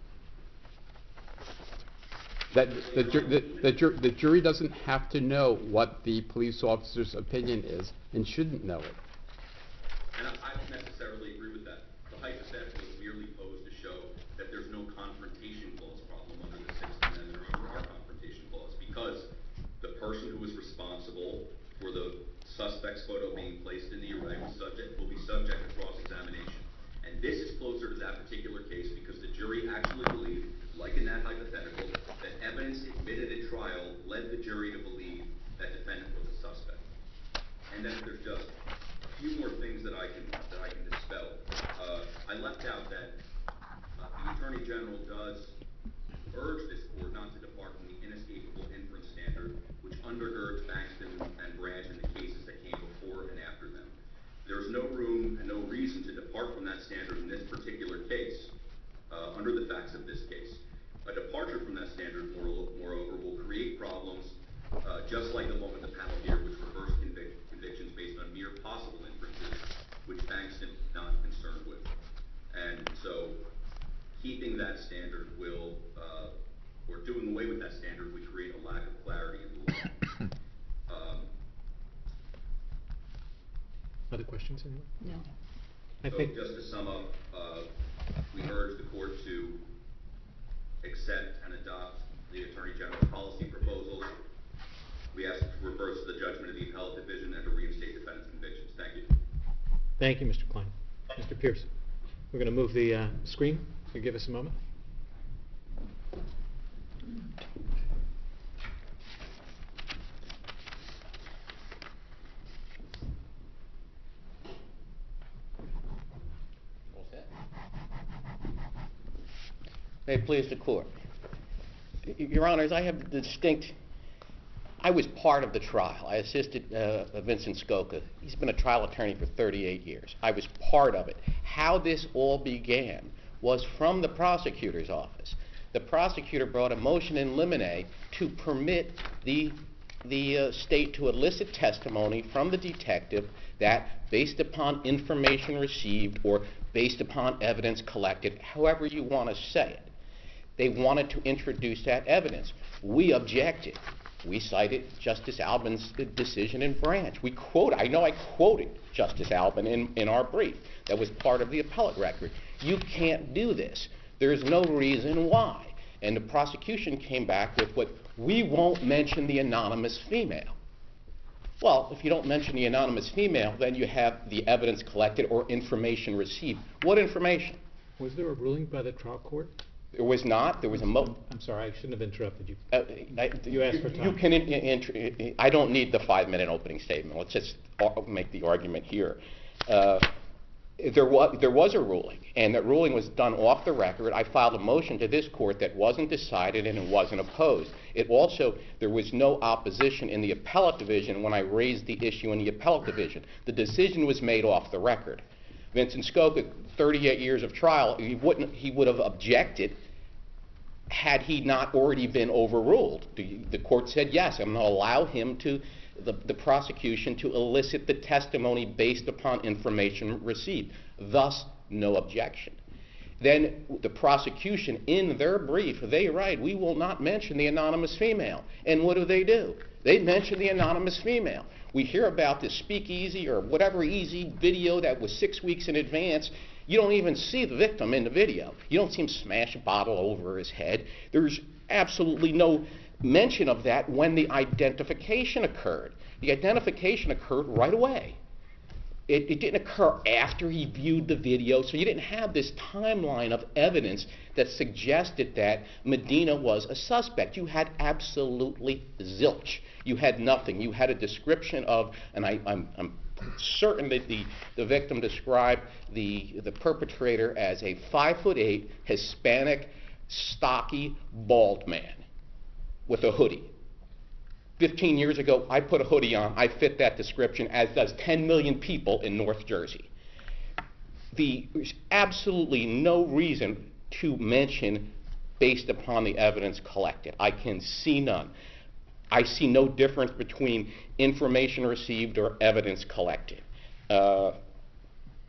That the, ju- the, the, ju- the jury doesn't have to know what the police officer's opinion is and shouldn't know it. And I, I don't necessarily agree with that. The hypothetical is merely posed to show that there's no confrontation clause problem under the Sixth Amendment or under our confrontation clause, because the person who is responsible for the suspect's photo being placed in the array was subject, will be subject to cross-examination. And this is closer to that particular case because the jury actually believed, like in that hypothetical, that evidence admitted at trial led the jury to believe that defendant was a suspect. And then there's just a few more things that I can that I can dispel. Uh, I left out that uh, the Attorney General does urge this court not to depart from the inescapable inference standard, which undergirds Bankston and Branch in the cases that came before and after them. There's no room and no reason to depart from that standard in this particular case, uh, under the facts of this case. A departure from that standard, moreover, will create problems, uh, just like the one with the panel here, which reversed convic convictions based on mere possible inferences, which Bankston is not concerned with. And so, keeping that standard will, uh, or doing away with that standard, would create a lack of clarity in the law. um, Other questions, anyone? No. I so, think just to sum up, uh, we urge the court to accept and adopt the Attorney General's policy proposals. We ask to reverse the judgment of the appellate division and to reinstate defendant's convictions. Thank you. Thank you, Mister Klein. Mister Pierce, we're going to move the uh, screen. Can you give us a moment? May it please the court. Your Honors, I have the distinct, I was part of the trial. I assisted uh, Vincent Skoka. He's been a trial attorney for thirty-eight years. I was part of it. How this all began was from the prosecutor's office. The prosecutor brought a motion in limine to permit the, the uh, state to elicit testimony from the detective that, based upon information received or based upon evidence collected, however you want to say it, they wanted to introduce that evidence. We objected. We cited Justice Albin's decision in Branch. We quote, I know I quoted Justice Albin in, in our brief. That was part of the appellate record. You can't do this. There's no reason why. And the prosecution came back with what, we won't mention the anonymous female. Well, if you don't mention the anonymous female, then you have the evidence collected or information received. What information? Was there a ruling by the trial court? There was not. There was a mo. I'm sorry, I shouldn't have interrupted you. Uh, I, You asked for time. You can. In, in, in, I don't need the five-minute opening statement. Let's just make the argument here. Uh, there was there was a ruling, and that ruling was done off the record. I filed a motion to this court that wasn't decided and it wasn't opposed. It also there was no opposition in the appellate division when I raised the issue in the appellate division. The decision was made off the record. Vincent Skoka, thirty-eight years of trial, he wouldn't he would have objected had he not already been overruled. The, the court said yes, I'm going to allow him to, the, the prosecution to elicit the testimony based upon information received. Thus, no objection. Then the prosecution, in their brief, they write, we will not mention the anonymous female. And what do they do? They mention the anonymous female. We hear about this speakeasy or whatever easy video that was six weeks in advance. You don't even see the victim in the video. You don't see him smash a bottle over his head. There's absolutely no mention of that when the identification occurred. The identification occurred right away. It, it didn't occur after he viewed the video, so you didn't have this timeline of evidence that suggested that Medina was a suspect. You had absolutely zilch. You had nothing. You had a description of, and I, I'm, I'm certain that the, the victim described the, the perpetrator as a five foot eight, Hispanic, stocky, bald man with a hoodie. Fifteen years ago, I put a hoodie on. I fit that description, as does ten million people in North Jersey. The, there's absolutely no reason to mention based upon the evidence collected. I can see none. I see no difference between information received or evidence collected. Uh,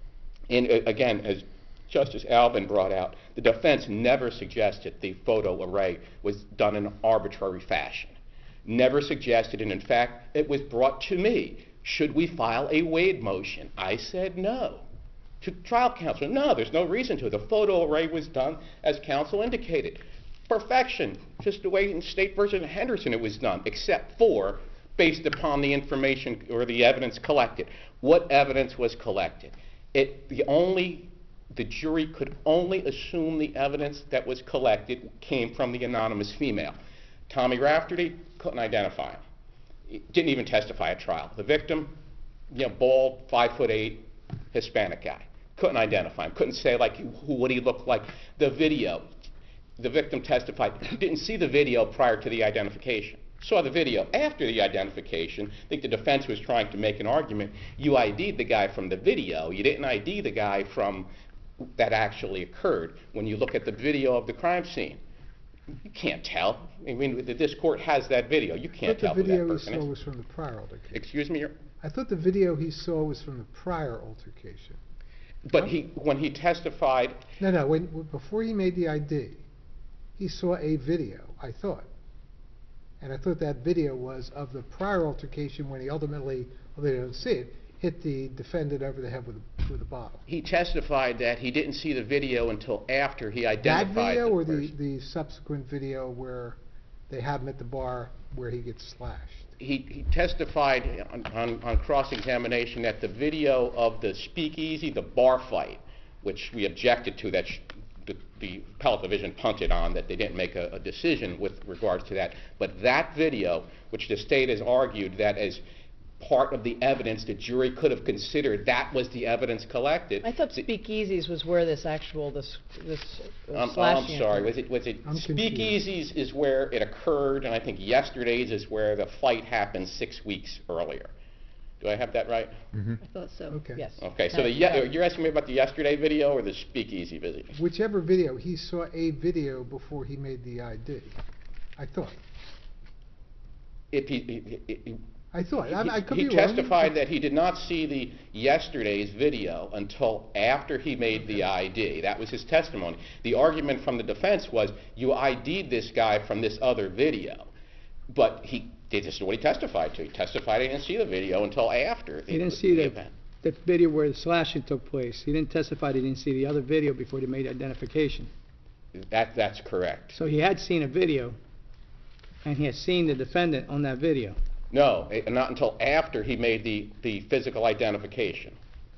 And uh, again, as Justice Alvin brought out, the defense never suggested the photo array was done in an arbitrary fashion. Never suggested, and in fact, it was brought to me. Should we file a Wade motion? I said no. To trial counsel, no, there's no reason to. The photo array was done as counsel indicated. Perfection, just the way in State versus Henderson it was done, except for based upon the information or the evidence collected. What evidence was collected? It, the only, the jury could only assume the evidence that was collected came from the anonymous female. Tommy Rafferty couldn't identify him. He didn't even testify at trial. The victim, you know, bald, five foot eight, Hispanic guy. Couldn't identify him. Couldn't say like who what he looked like. The video, the victim testified he didn't see the video prior to the identification. Saw the video after the identification. I think the defense was trying to make an argument. You I D'd the guy from the video. You didn't I D the guy from that actually occurred. When you look at the video of the crime scene, you can't tell. I mean, this court has that video. You can't tell who that I thought the video he person saw is. was from the prior altercation. Excuse me? Your, I thought the video he saw was from the prior altercation. but he, when he testified, No, no, when, w- before he made the I D, he saw a video, I thought. And I thought that video was of the prior altercation when he ultimately, although they don't see it, hit the defendant over the head with a, with a bottle. he testified that he didn't see the video until after he That identified video the or the, person. the subsequent video where they have him at the bar where he gets slashed? He, he testified on, on, on cross-examination that the video of the speakeasy, the bar fight, which we objected to, that sh- the, the appellate division punted on, that they didn't make a, a decision with regards to that. But that video, which the state has argued that as part of the evidence the jury could have considered, that was the evidence collected. I thought The- speakeasies was where this actual, this, this uh, I'm, I'm slashing sorry, occurred. was it, was it I'm confused. speakeasies is where it occurred, and I think yesterday's is where the fight happened six weeks earlier. Do I have that right? Mhm. I thought so. Okay. Yes. Okay, so the, That's ye- right. you're asking me about the yesterday video or the speakeasy video? Whichever video, he saw a video before he made the I D, I thought. If he, he- he- he- I thought, I, I could he be wrong. testified that he did not see the yesterday's video until after he made the I D. That was his testimony. The argument from the defense was, you I D'd this guy from this other video. But he, this is what he testified to. He testified he didn't see the video until after the, He didn't see the, event. the video where the slashing took place. He didn't testify he didn't see the other video before he made identification. That, that's correct. So he had seen a video, and he had seen the defendant on that video. No, eh, not until after he made the, the physical identification.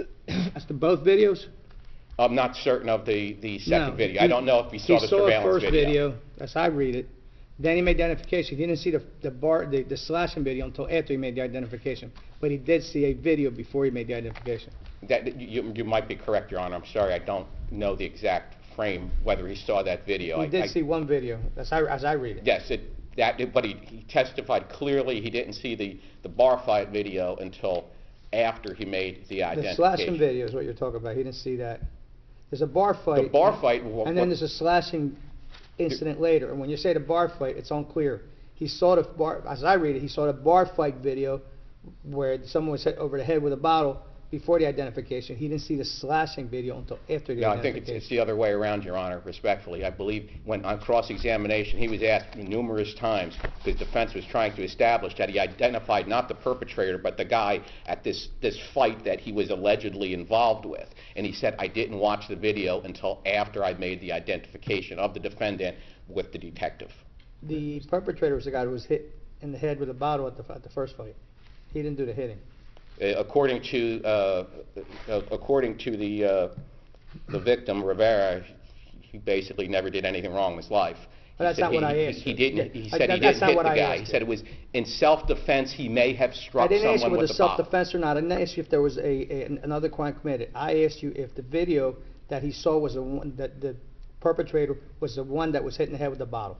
As to both videos? I'm not certain of the, the No. second video. I don't know if he saw the He saw surveillance the first video. video, as I read it. Then he made the identification. He didn't see the, the bar, the, the slashing video until after he made the identification. But he did see a video before he made the identification. That, you, you might be correct, Your Honor. I'm sorry, I don't know the exact frame, whether he saw that video. He I- did I- see one video, as I, as I read it. Yes, it, that, but he, he testified clearly he didn't see the, the bar fight video until after he made the The identification. slashing video is what you're talking about. He didn't see that. There's a bar fight. The bar fight, wha- And then what- there's a slashing incident later. And when you say the bar fight, it's unclear. He saw the bar, as I read it, he saw the bar fight video where someone was hit over the head with a bottle before the identification. He didn't see the slashing video until after the No, I identification. think it's, it's the other way around, Your Honor, respectfully. I believe when on cross-examination, he was asked numerous times, because defense was trying to establish that he identified not the perpetrator, but the guy at this, this fight that he was allegedly involved with. And he said, I didn't watch the video until after I made the identification of the defendant with the detective. The perpetrator was the guy who was hit in the head with a bottle at the, at the first fight. He didn't do the hitting. Uh, according to uh, uh, according to the uh, the victim Rivera, he basically never did anything wrong in his life. But that's He said not what he- I asked He, you. he didn't. Yeah, He I- said that- he that's didn't not hit what the I guy. He asked said you. it was in self-defense. He may have I struck didn't ask you someone whether with a bottle. self-defense or not. I didn't ask you if there was a, a another crime committed. I asked you if the video that he saw was the one that the perpetrator was the one that was hit in the head with the bottle.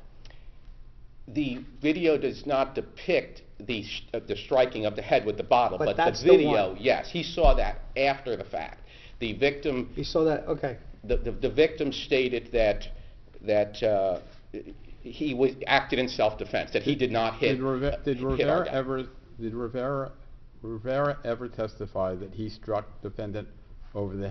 The video does not depict the sh- uh, the striking of the head with the bottle, But but, that's the the video, one. yes, he saw that after the fact. The victim, He saw that. Okay. the, the, the victim stated that that uh, he was acted in self-defense, that he did not hit. Did Rivera, did hit our Rivera guy. ever, did Rivera, Rivera ever testify that he struck defendant over the head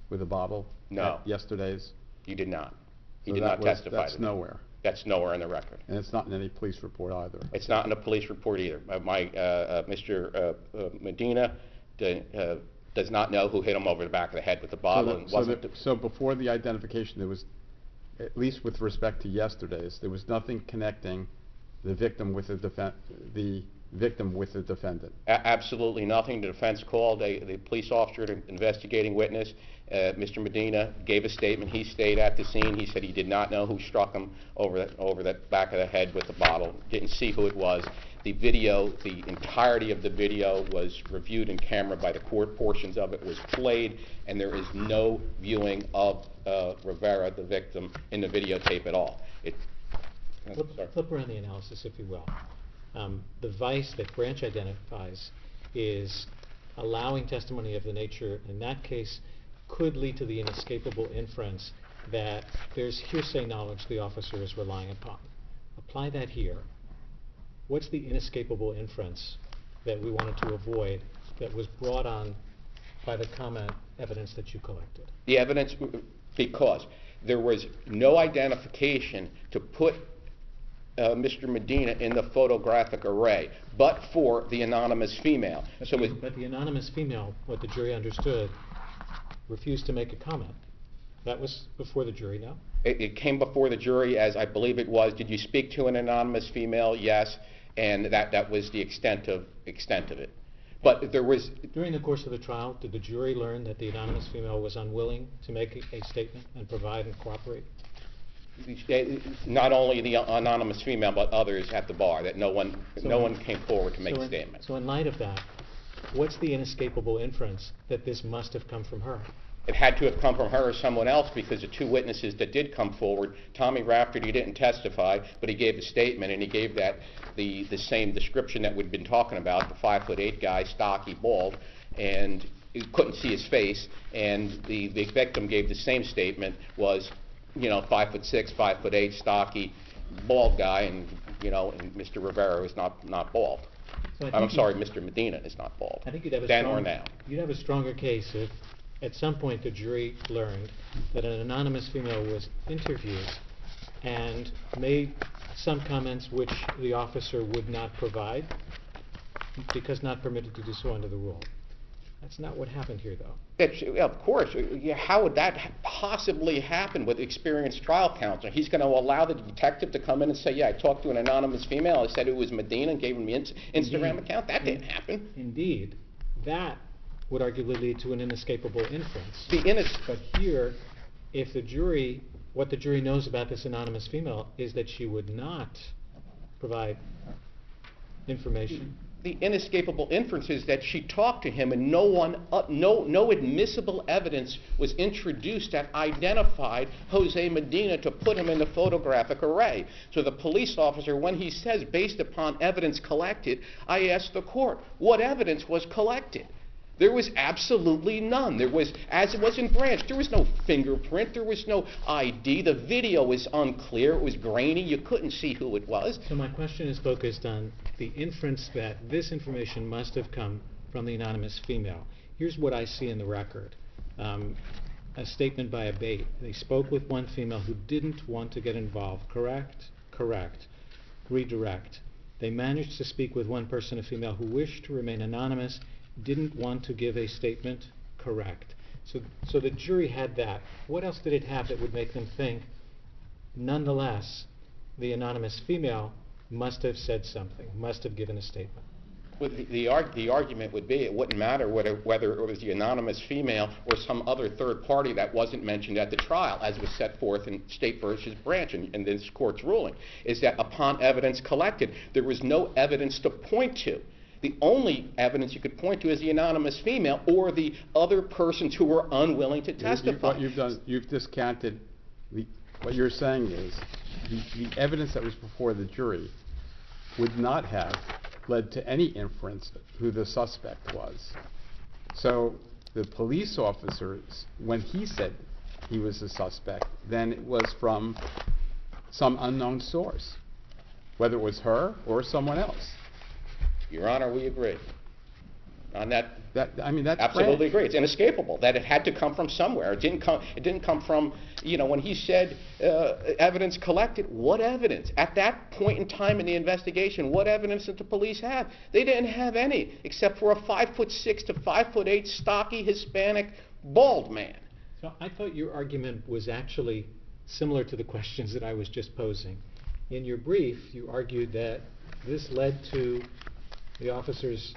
with a bottle? No. At yesterday's? He did not. He So did that not was- testify That's to that. nowhere. That's nowhere in the record. And it's not in any police report either. It's not in a police report either. Uh, My, uh, uh, Mister uh, uh, Medina d- uh, does not know who hit him over the back of the head with the So bottle the- and so wasn't. the- So before the identification, there was, at least with respect to yesterday's, there was nothing connecting the victim with the defen, the victim with the defendant? A- Absolutely nothing. The defense called a, the police officer, an investigating witness. Uh, Mister Medina gave a statement. He stayed at the scene. He said he did not know who struck him over the, over the back of the head with the bottle. Didn't see who it was. The video, the entirety of the video was reviewed in camera by the court. Portions of it was played, and there is no viewing of uh, Rivera, the victim, in the videotape at all. It, Flip, sorry. flip around the analysis, if you will. Um, the vice that Branch identifies is allowing testimony of the nature, in that case, could lead to the inescapable inference that there's hearsay knowledge the officer is relying upon. Apply that here. What's the inescapable inference that we wanted to avoid that was brought on by the comment evidence that you collected? The evidence, because there was no identification to put uh, Mister Medina in the photographic array, but for the anonymous female. But, So the, it, but the anonymous female, what the jury understood, refused to make a comment. That was before the jury, no? it, it came before the jury, as I believe it was. Did you speak to an anonymous female? Yes, and that that was the extent of extent of it. But there was. During the course of the trial, did the jury learn that the anonymous female was unwilling to make a, a statement and provide and cooperate? Not only the anonymous female, but others at the bar, that no one, So no in- one came forward to make so a in- statement. So in light of that, what's the inescapable inference that this must have come from her? It had to have come from her or someone else, because the two witnesses that did come forward, Tommy Rafferty didn't testify, but he gave a statement, and he gave that the, the same description that we'd been talking about, the five foot eight guy, stocky, bald, and you couldn't see his face, and the, the victim gave the same statement, was, you know, five foot six, five foot eight, stocky, bald guy, and, you know, and Mister Rivera is not, not bald. So I I'm think you- sorry, Mister Medina is not bald. I think you'd have a Then strong, or now. You'd have a stronger case if, at some point, the jury learned that an anonymous female was interviewed and made some comments which the officer would not provide because not permitted to do so under the rule. That's not what happened here, though. That's, of course. Yeah, how would that ha- possibly happen with experienced trial counsel? He's going to allow the detective to come in and say, yeah, I talked to an anonymous female. I said it was Medina and gave him the ins- Instagram Indeed. account. That didn't happen. Indeed, that would arguably lead to an inescapable inference. The innes- But here, if the jury, what the jury knows about this anonymous female is that she would not provide information. the inescapable inference is that she talked to him, and no one, uh, no, no admissible evidence was introduced that identified Jose Medina to put him in the photographic array. So the police officer, when he says, based upon evidence collected, I asked the court, what evidence was collected? There was absolutely none. There was, as it was in Branch, there was no fingerprint, there was no I D. The video was unclear, it was grainy, you couldn't see who it was. So my question is focused on the inference that this information must have come from the anonymous female. Here's what I see in the record. Um, a statement by Abate. They spoke with one female who didn't want to get involved. Correct? Correct. Redirect. They managed to speak with one person, a female, who wished to remain anonymous, didn't want to give a statement. Correct. So, so the jury had that. What else did it have that would make them think, nonetheless, the anonymous female must have said something, must have given a statement? Well, the, the, arg- the argument would be it wouldn't matter whether, whether it was the anonymous female or some other third party that wasn't mentioned at the trial, as was set forth in State versus Branch in, in this court's ruling, is that upon evidence collected, there was no evidence to point to. The only evidence you could point to is the anonymous female or the other persons who were unwilling to You- you- testify. What you've done, you've discounted, the, what you're saying is, the, the evidence that was before the jury would not have led to any inference who the suspect was. So the police officers, when he said he was a suspect, then it was from some unknown source, whether it was her or someone else. Your Honor, we agree. On that That, I mean, that's Absolutely Branch. agree. It's inescapable that it had to come from somewhere. It didn't come. It didn't come from. You know, when he said uh, evidence collected, what evidence? At that point in time in the investigation, what evidence did the police have? They didn't have any, except for a five foot six to five foot eight, stocky Hispanic, bald man. So I thought your argument was actually similar to the questions that I was just posing. In your brief, you argued that this led to the officers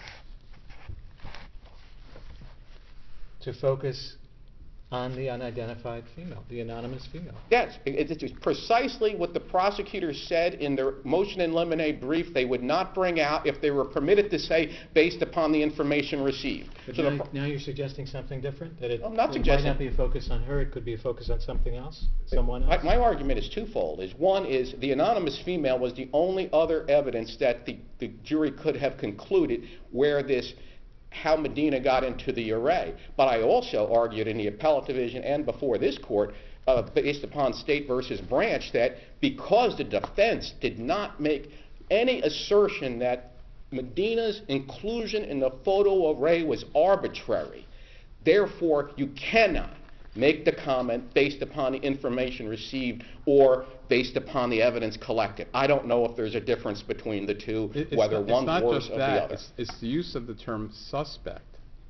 to focus on the unidentified female, the anonymous female. Yes, it, it is precisely what the prosecutors said in their motion in limine brief they would not bring out if they were permitted to say based upon the information received. But So the now, pro- now you're suggesting something different? That it, I'm not it suggesting- might not be a focus on her, it could be a focus on something else, someone My, else? my argument is twofold. Is one is the anonymous female was the only other evidence that the, the jury could have concluded where this, how Medina got into the array. But I also argued in the appellate division and before this court, uh, based upon State versus Branch, that because the defense did not make any assertion that Medina's inclusion in the photo array was arbitrary, therefore you cannot make the comment based upon the information received or based upon the evidence collected. I don't know if there's a difference between the two, It- it's whether not- one's it's not worse just of that. the other. It's, it's the use of the term suspect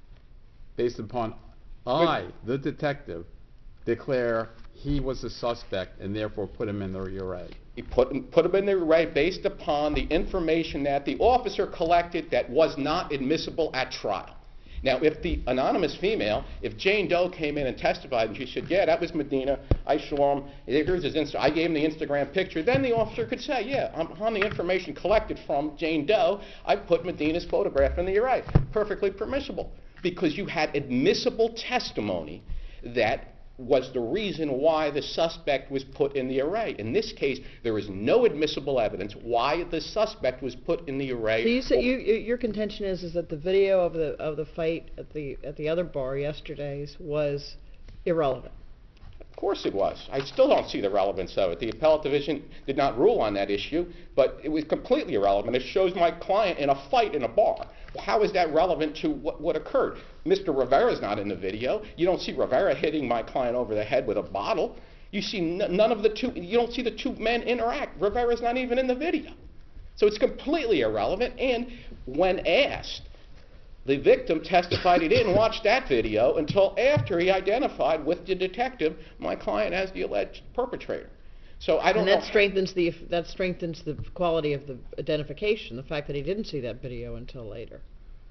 based upon I, the detective, declare he was a suspect and therefore put him in the array. He put him, put him in the array based upon the information that the officer collected that was not admissible at trial. Now, if the anonymous female, if Jane Doe came in and testified and she said, yeah, that was Medina, I saw him, here's his Insta- I gave him the Instagram picture, then the officer could say, yeah, on, on the information collected from Jane Doe, I put Medina's photograph in the array. Perfectly permissible, because you had admissible testimony that was the reason why the suspect was put in the array. In this case, there is no admissible evidence why the suspect was put in the array. So you say, you, you- your contention is, is that the video of the, of the fight at the, at the other bar yesterday's was irrelevant? Of course it was. I still don't see the relevance of it. The appellate division did not rule on that issue, but it was completely irrelevant. It shows my client in a fight in a bar. Well, how is that relevant to what, what occurred? Mister Rivera's not in the video. You don't see Rivera hitting my client over the head with a bottle. You see n- none of the two, you don't see the two men interact. Rivera's not even in the video. So it's completely irrelevant, and when asked, the victim testified he didn't watch that video until after he identified with the detective my client as the alleged perpetrator. So I don't And that know. strengthens the, that strengthens the quality of the identification, the fact that he didn't see that video until later.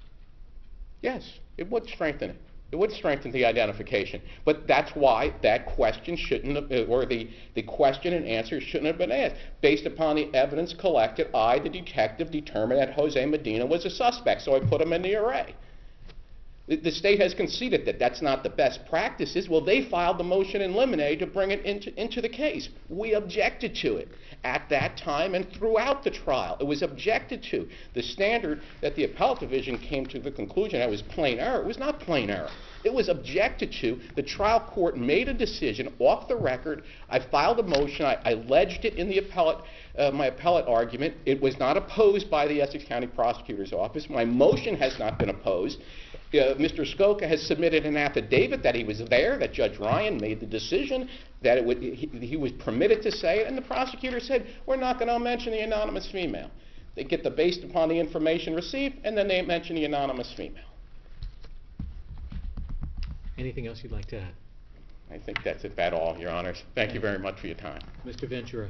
Yes, it would strengthen it. It would strengthen the identification. But that's why that question shouldn't have, or the, the question and answer shouldn't have been asked. Based upon the evidence collected, I, the detective, determined that Jose Medina was a suspect, so I put him in the array. The, the state has conceded that that's not the best practices. Well, they filed the motion in limine to bring it into, into the case. We objected to it at that time and throughout the trial. It was objected to. The standard that the appellate division came to the conclusion that was plain error, it was not plain error. It was objected to. The trial court made a decision off the record. I filed a motion. I, I alleged it in the appellate, uh, my appellate argument. It was not opposed by the Essex County Prosecutor's Office. My motion has not been opposed. Uh, Mister Skoka has submitted an affidavit that he was there, that Judge Ryan made the decision, that it would, he, he was permitted to say it, and the prosecutor said, we're not going to mention the anonymous female. They get the based upon the information received, and then they mention the anonymous female. Anything else you'd like to add? I think that's about all, Your Honors. Thank you very much for your time. Mister Ventura.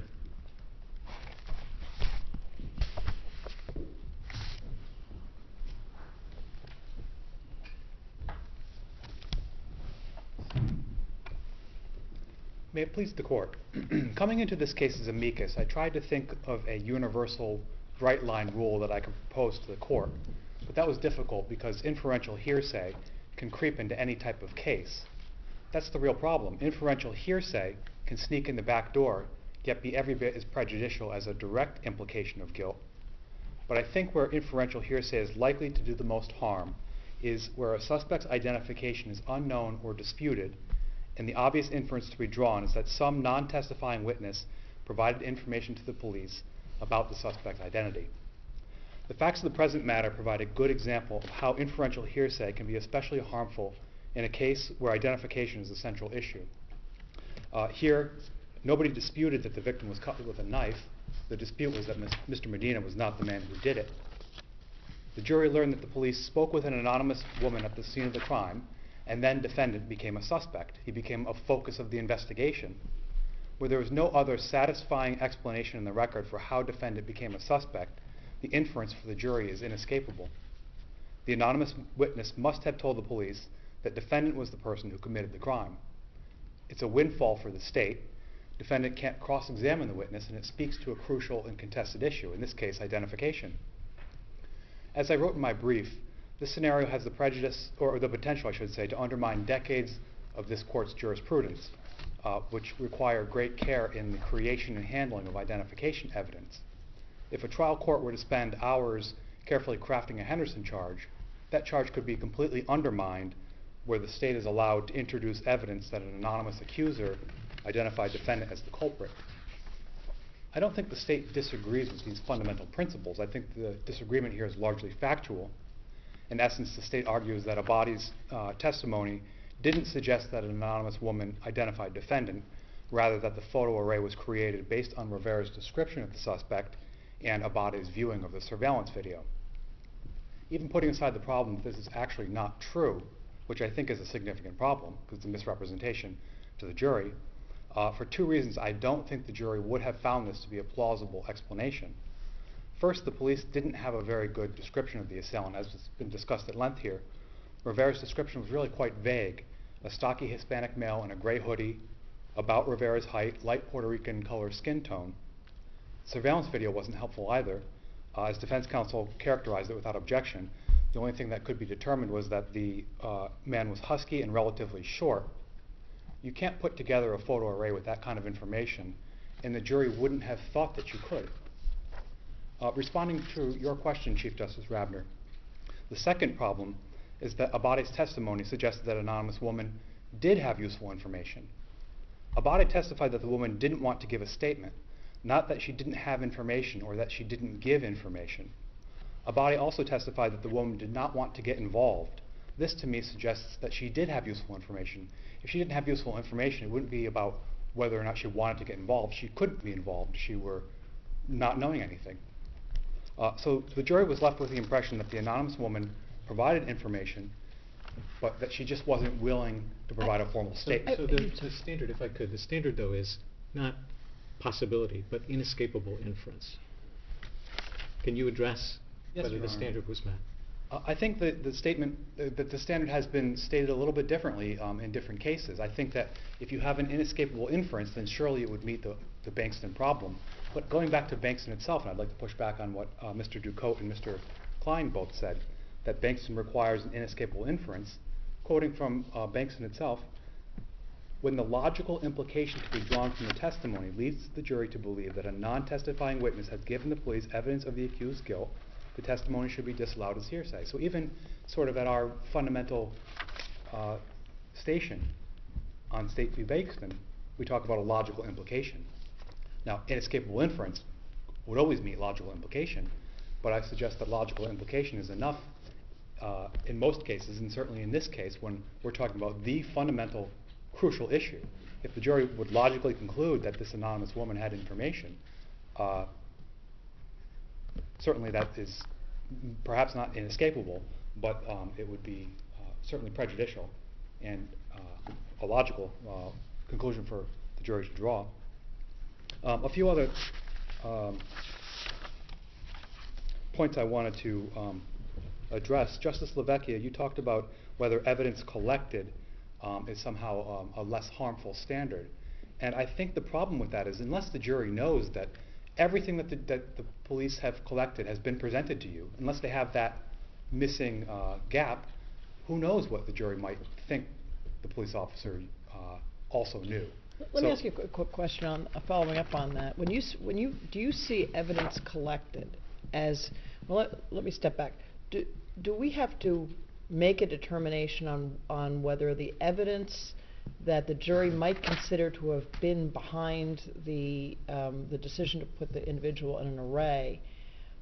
May it please the court. Coming into this case as amicus, I tried to think of a universal bright line rule that I could propose to the court, but that was difficult because inferential hearsay can creep into any type of case. That's the real problem. Inferential hearsay can sneak in the back door, yet be every bit as prejudicial as a direct implication of guilt. But I think where inferential hearsay is likely to do the most harm is where a suspect's identification is unknown or disputed, and the obvious inference to be drawn is that some non-testifying witness provided information to the police about the suspect's identity. The facts of the present matter provide a good example of how inferential hearsay can be especially harmful in a case where identification is the central issue. Uh, here, nobody disputed that the victim was cut with a knife. The dispute was that Mister Medina was not the man who did it. The jury learned that the police spoke with an anonymous woman at the scene of the crime, and then defendant became a suspect. He became a focus of the investigation. Where there was no other satisfying explanation in the record for how defendant became a suspect, the inference for the jury is inescapable. The anonymous witness must have told the police that defendant was the person who committed the crime. It's a windfall for the state. Defendant can't cross-examine the witness, and it speaks to a crucial and contested issue, in this case, identification. As I wrote in my brief, this scenario has the prejudice, or the potential, I should say, to undermine decades of this court's jurisprudence, uh, which require great care in the creation and handling of identification evidence. If a trial court were to spend hours carefully crafting a Henderson charge, that charge could be completely undermined where the state is allowed to introduce evidence that an anonymous accuser identified defendant as the culprit. I don't think the state disagrees with these fundamental principles. I think the disagreement here is largely factual. In essence, the state argues that Abadi's uh, testimony didn't suggest that an anonymous woman identified defendant, rather that the photo array was created based on Rivera's description of the suspect and Abadi's viewing of the surveillance video. Even putting aside the problem that this is actually not true, which I think is a significant problem because it's a misrepresentation to the jury, uh, for two reasons I don't think the jury would have found this to be a plausible explanation. First, the police didn't have a very good description of the assailant, as has been discussed at length here. Rivera's description was really quite vague. A stocky Hispanic male in a gray hoodie, about Rivera's height, light Puerto Rican color skin tone. Surveillance video wasn't helpful either. Uh, as defense counsel characterized it without objection, the only thing that could be determined was that the uh, man was husky and relatively short. You can't put together a photo array with that kind of information, and the jury wouldn't have thought that you could. Uh, responding to your question, Chief Justice Rabner, the second problem is that Abadi's testimony suggested that an anonymous woman did have useful information. Abadi testified that the woman didn't want to give a statement, not that she didn't have information or that she didn't give information. Abadi also testified that the woman did not want to get involved. This to me suggests that she did have useful information. If she didn't have useful information, it wouldn't be about whether or not she wanted to get involved. She couldn't be involved. She were not knowing anything. Uh, so the jury was left with the impression that the anonymous woman provided information, but that she just wasn't willing to provide a formal So, statement. so the, the standard, if I could, the standard though is not possibility, but inescapable inference. Can you address Yes, whether Your the Honor. standard was met? Uh, I think that the statement, uh, that the standard has been stated a little bit differently um, in different cases. I think that if you have an inescapable inference, then surely it would meet the, the Bankston problem. But going back to Bankston itself, and I'd like to push back on what uh, Mister Ducote and Mister Klein both said, that Bankston requires an inescapable inference. Quoting from uh, Bankston itself, when the logical implication to be drawn from the testimony leads the jury to believe that a non-testifying witness has given the police evidence of the accused's guilt, the testimony should be disallowed as hearsay. So even sort of at our fundamental uh, station on State v. Bankston, we talk about a logical implication. Now, inescapable inference would always meet logical implication, but I suggest that logical implication is enough uh, in most cases, and certainly in this case when we're talking about the fundamental crucial issue. If the jury would logically conclude that this anonymous woman had information, uh, certainly that is perhaps not inescapable, but um, it would be uh, certainly prejudicial and uh, a logical uh, conclusion for the jury to draw. Um, a few other um, points I wanted to um, address. Justice LaVecchia, you talked about whether evidence collected um, is somehow um, a less harmful standard. And I think the problem with that is unless the jury knows that everything that the, that the police have collected has been presented to you, unless they have that missing uh, gap, who knows what the jury might think the police officer uh, also knew. Let so me ask you a quick, quick question on uh, following up on that. When you s- when you do you see evidence collected as well? Let, let me step back. Do do we have to make a determination on on whether the evidence that the jury might consider to have been behind the um, the decision to put the individual in an array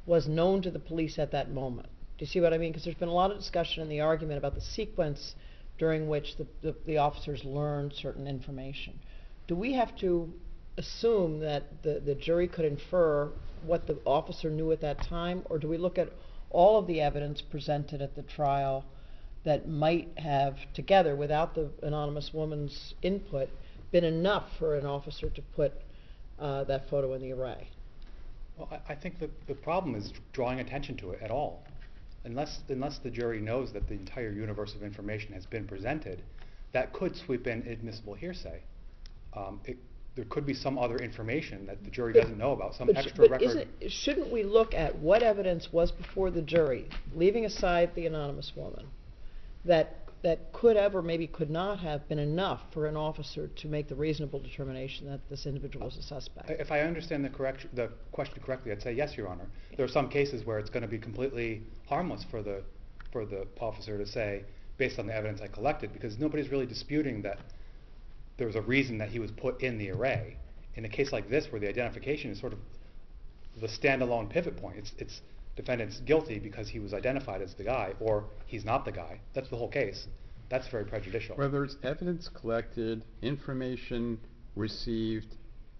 was known to the police at that moment. Do you see what I mean? Because there's been a lot of discussion in the argument about the sequence during which the, the, the officers learned certain information. Do we have to assume that the, the jury could infer what the officer knew at that time, or do we look at all of the evidence presented at the trial that might have, together, without the anonymous woman's input, been enough for an officer to put uh, that photo in the array? Well, I, I think the, the problem is drawing attention to it at all. Unless, unless the jury knows that the entire universe of information has been presented, that could sweep in admissible hearsay. Um, it, there could be some other information that the jury But- doesn't know about, some but sh- extra but record. isn't- shouldn't we look at what evidence was before the jury, leaving aside the anonymous woman, that that could have or maybe could not have been enough for an officer to make the reasonable determination that this individual is a suspect? If I understand the, correct, the question correctly, I'd say yes, Your Honor. There are some cases where it's going to be completely harmless for the, for the officer to say, based on the evidence I collected, because nobody's really disputing that there was a reason that he was put in the array. In a case like this, where the identification is sort of the standalone pivot point, it's, it's defendant's guilty because he was identified as the guy, or he's not the guy. That's the whole case. That's very prejudicial. Whether it's evidence collected, information received,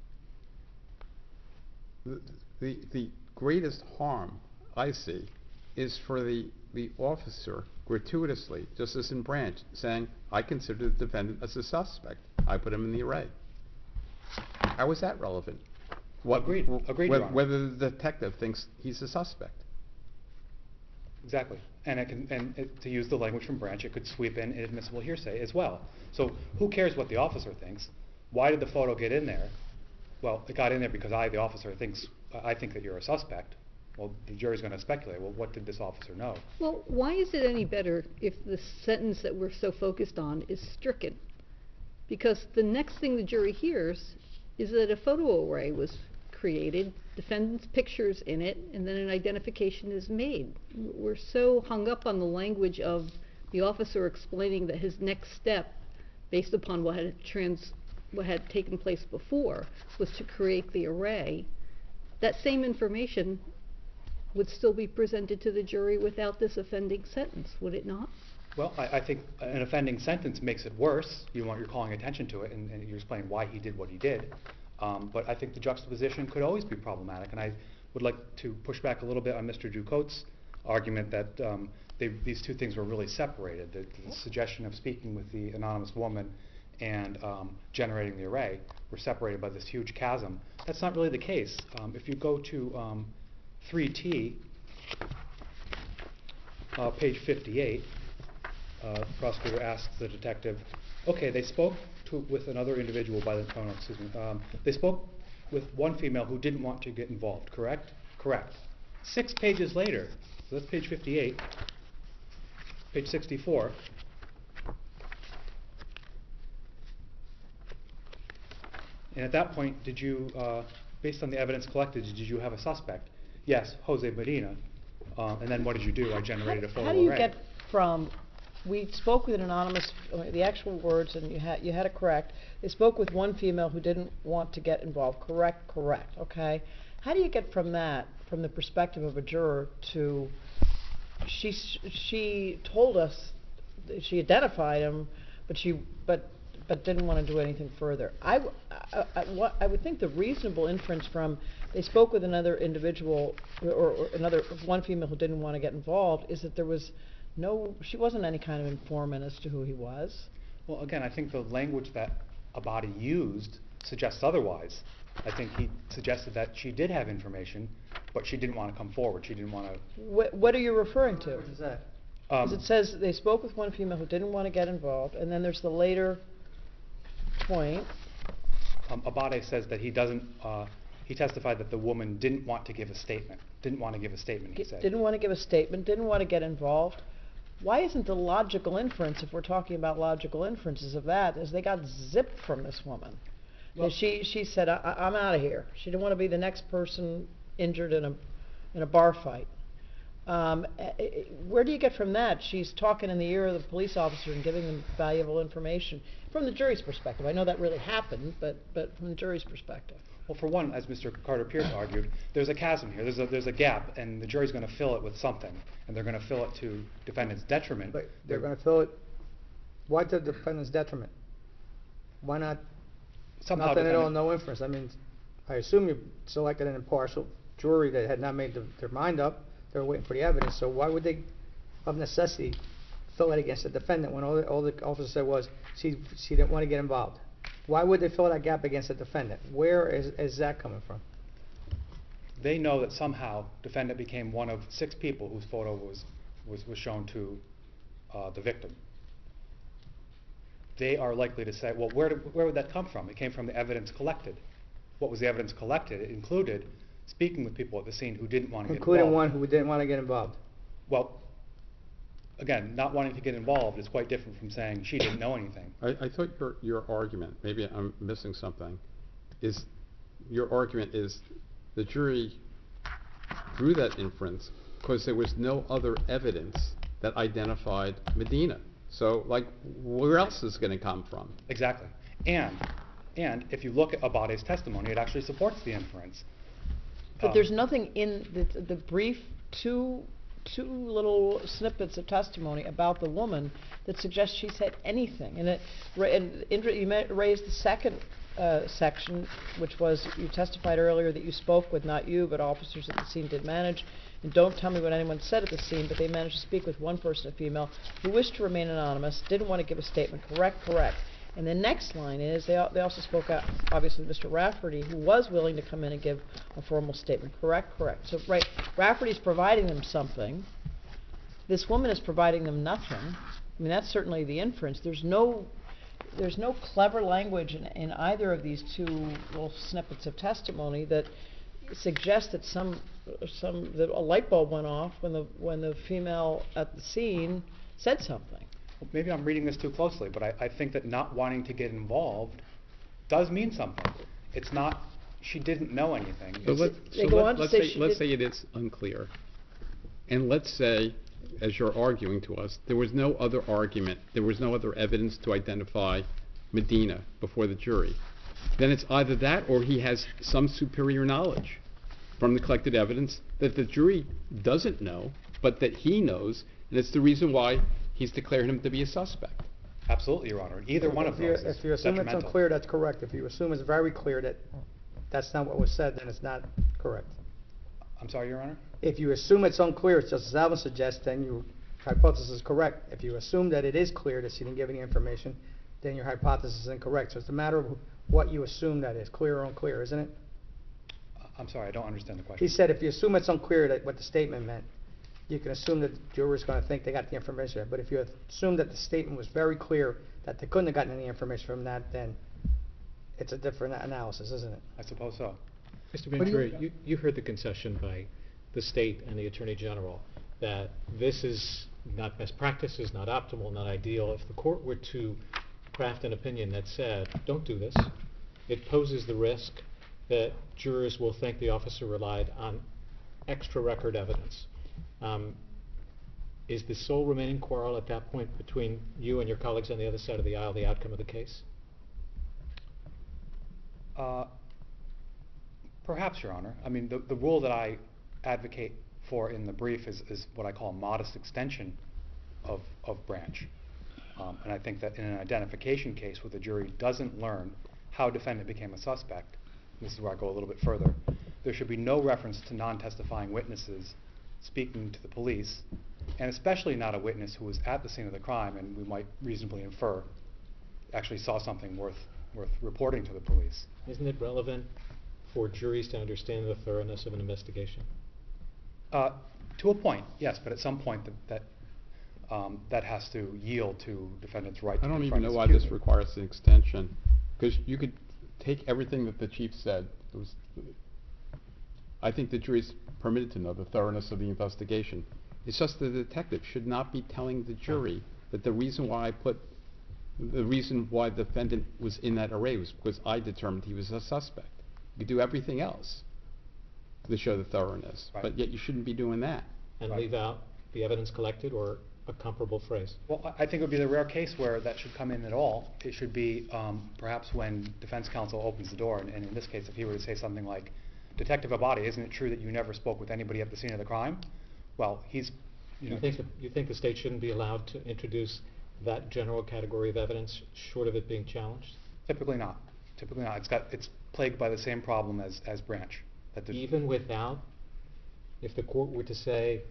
the, the, the greatest harm I see is for the, the officer gratuitously, just as in Branch, saying, I consider the defendant as a suspect. I put him in the array. How is that relevant? What, Agreed. w- Agreed, whe- Your Honor. Whether the detective thinks he's a suspect. Exactly. And, it can, and it, to use the language from Branch, it could sweep in inadmissible hearsay as well. So who cares what the officer thinks? Why did the photo get in there? Well, it got in there because I, the officer, thinks I think that you're a suspect. Well, the jury's going to speculate, well, what did this officer know? Well, why is it any better if the sentence that we're so focused on is stricken? Because the next thing the jury hears is that a photo array was created, defendant's pictures in it, and then an identification is made. We're so hung up on the language of the officer explaining that his next step, based upon what had trans, what had taken place before, was to create the array. That same information would still be presented to the jury without this offending sentence, would it not? Well, I, I think an offending sentence makes it worse. You want, you're calling attention to it, and, and you're explaining why he did what he did. Um, but I think the juxtaposition could always be problematic, and I would like to push back a little bit on Mister Ducote's argument that um, they, these two things were really separated. The, the suggestion of speaking with the anonymous woman and um, generating the array were separated by this huge chasm. That's not really the case. Um, if you go to um, three T, uh, page fifty-eight, uh, the prosecutor asks the detective, okay, they spoke to, with another individual by the, oh no, excuse me, um, they spoke with one female who didn't want to get involved, correct? Correct. Six pages later, so that's page fifty-eight, page sixty-four, and at that point, did you, uh, based on the evidence collected, did you have a suspect? Yes, Jose Medina. Uh, and then what did you do? I generated a photo How do you array. get from, we spoke with an anonymous, uh, the actual words, and you had, you had it correct. They spoke with one female who didn't want to get involved. Correct, correct, okay? How do you get from that, from the perspective of a juror, to, she, s- she told us, that she identified him, but she, but, but didn't want to do anything further. I, w- I, I- what- I would think the reasonable inference from, they spoke with another individual, or, or another, one female who didn't want to get involved, is that there was no, she wasn't any kind of informant as to who he was. Well, again, I think the language that Abadi used suggests otherwise. I think he suggested that she did have information, but she didn't want to come forward. She didn't want to. What, what are you referring to? What is that? Because Um, it says they spoke with one female who didn't want to get involved, and then there's the later point. um, Abadi says that he doesn't. Uh, he testified that the woman didn't want to give a statement. Didn't want to give a statement. He G- said. Didn't want to give a statement, didn't want to get involved. Why isn't the logical inference, if we're talking about logical inferences of that, is they got zipped from this woman? Well- That she, she said, I, I- I'm out of here. She didn't want to be the next person injured in a, in a bar fight. Um, eh, eh, where do you get from that? She's talking in the ear of the police officer and giving them valuable information from the jury's perspective. I know that really happened, but, but from the jury's perspective. Well, for one, as Mister Carter Pierce argued, there's a chasm here. There's a, there's a gap, and the jury's going to fill it with something, and they're going to fill it to defendant's detriment. But they're gonna fill it, why to the defendant's detriment? Why not, Somehow nothing at all, defendant- no inference? I mean, I assume you selected an impartial jury that had not made the- their mind up, they were waiting for the evidence, so why would they, of necessity, fill it against the defendant when all the, all the officer said was, she, she didn't wanna get involved? Why would they fill that gap against the defendant? Where is, is that coming from? They know that somehow defendant became one of six people whose photo was, was, was shown to uh, the victim. They are likely to say, well, where, did, where would that come from? It came from the evidence collected. What was the evidence collected? It included speaking with people at the scene who didn't want to get involved. Including one who didn't wanna get involved. Well, again, not wanting to get involved is quite different from saying she didn't know anything. I, I thought your, your argument, maybe I'm missing something, is your argument is the jury drew that inference because there was no other evidence that identified Medina. So, like, where else is it going to come from? Exactly. And, and if you look at Abade's testimony, it actually supports the inference. But Um, there's nothing in the, the brief, two, two little snippets of testimony about the woman that suggests she said anything. And it, ra- and Indra, you ma- raised the second uh, section, which was you testified earlier that you spoke with, not you, but officers at the scene did manage. And don't tell me what anyone said at the scene, but they managed to speak with one person, a female, who wished to remain anonymous, didn't want to give a statement. Correct, correct. And the next line is, they, al- they also spoke out, obviously, Mister Rafferty, who was willing to come in and give a formal statement. Correct, correct. So, right, Rafferty's providing them something. This woman is providing them nothing. I mean, that's certainly the inference. There's no, there's no clever language in, in either of these two little snippets of testimony that suggests that some, some, that a light bulb went off when the, when the female at the scene said something. Well, maybe I'm reading this too closely, but I, I think that not wanting to get involved does mean something. It's not, she didn't know anything. So It's- let, They so go let, on to let's say say, she let's did- say it is unclear. And let's say, as you're arguing to us, there was no other argument, there was no other evidence to identify Medina before the jury. Then it's either that or he has some superior knowledge from the collected evidence that the jury doesn't know, but that he knows, and it's the reason why he's declared him to be a suspect. Absolutely, Your Honor. Either one of If you- those is If you assume it's detrimental. unclear, that's correct. If you assume it's very clear that that's not what was said, then it's not correct. I'm sorry, Your Honor? If you assume it's unclear, as Justice Alvin suggests, then your hypothesis is correct. If you assume that it is clear that she didn't give any information, then your hypothesis is incorrect. So it's a matter of what you assume that is, clear or unclear, isn't it? I'm sorry, I don't understand the question. He said if you assume it's unclear that what the statement meant, you can assume that the jury's going to think they got the information. But if you assume that the statement was very clear that they couldn't have gotten any information from that, then it's a different analysis, isn't it? I suppose so. Mister What do you- Ventura, you, you heard the concession by the state and the Attorney General that this is not best practices, not optimal, not ideal. If the court were to craft an opinion that said, don't do this, it poses the risk that jurors will think the officer relied on extra record evidence. Um, is the sole remaining quarrel at that point between you and your colleagues on the other side of the aisle the outcome of the case? Uh, perhaps, Your Honor. I mean, the, the rule that I advocate for in the brief is, is what I call a modest extension of, of branch. Um, and I think that in an identification case where the jury doesn't learn how defendant became a suspect, this is where I go a little bit further, there should be no reference to non-testifying witnesses speaking to the police, and especially not a witness who was at the scene of the crime and we might reasonably infer actually saw something worth, worth reporting to the police. Isn't it relevant for juries to understand the thoroughness of an investigation? Uh, to a point, yes, but at some point that, that, um, that has to yield to defendant's right to I don't confront even know his why this accuser. requires an extension, because you could take everything that the chief said. It was, I think the jury's permitted to know the thoroughness of the investigation. It's just the detective should not be telling the jury that the reason why I put, the reason why the defendant was in that array was because I determined he was a suspect. You could do everything else to show the thoroughness, Right. but yet you shouldn't be doing that. and Right. leave out the evidence collected or a comparable phrase? Well, I I think it would be the rare case where that should come in at all. It should be um, perhaps when defense counsel opens the door, and, and in this case, if he were to say something like, Detective Abadi, isn't it true that you never spoke with anybody at the scene of the crime? Well, he's, you know... You think, the- you think the state shouldn't be allowed to introduce that general category of evidence, short of it being challenged? Typically not. Typically not. It's got, it's plagued by the same problem as, as Branch. That there's- Even without, if the court were to say,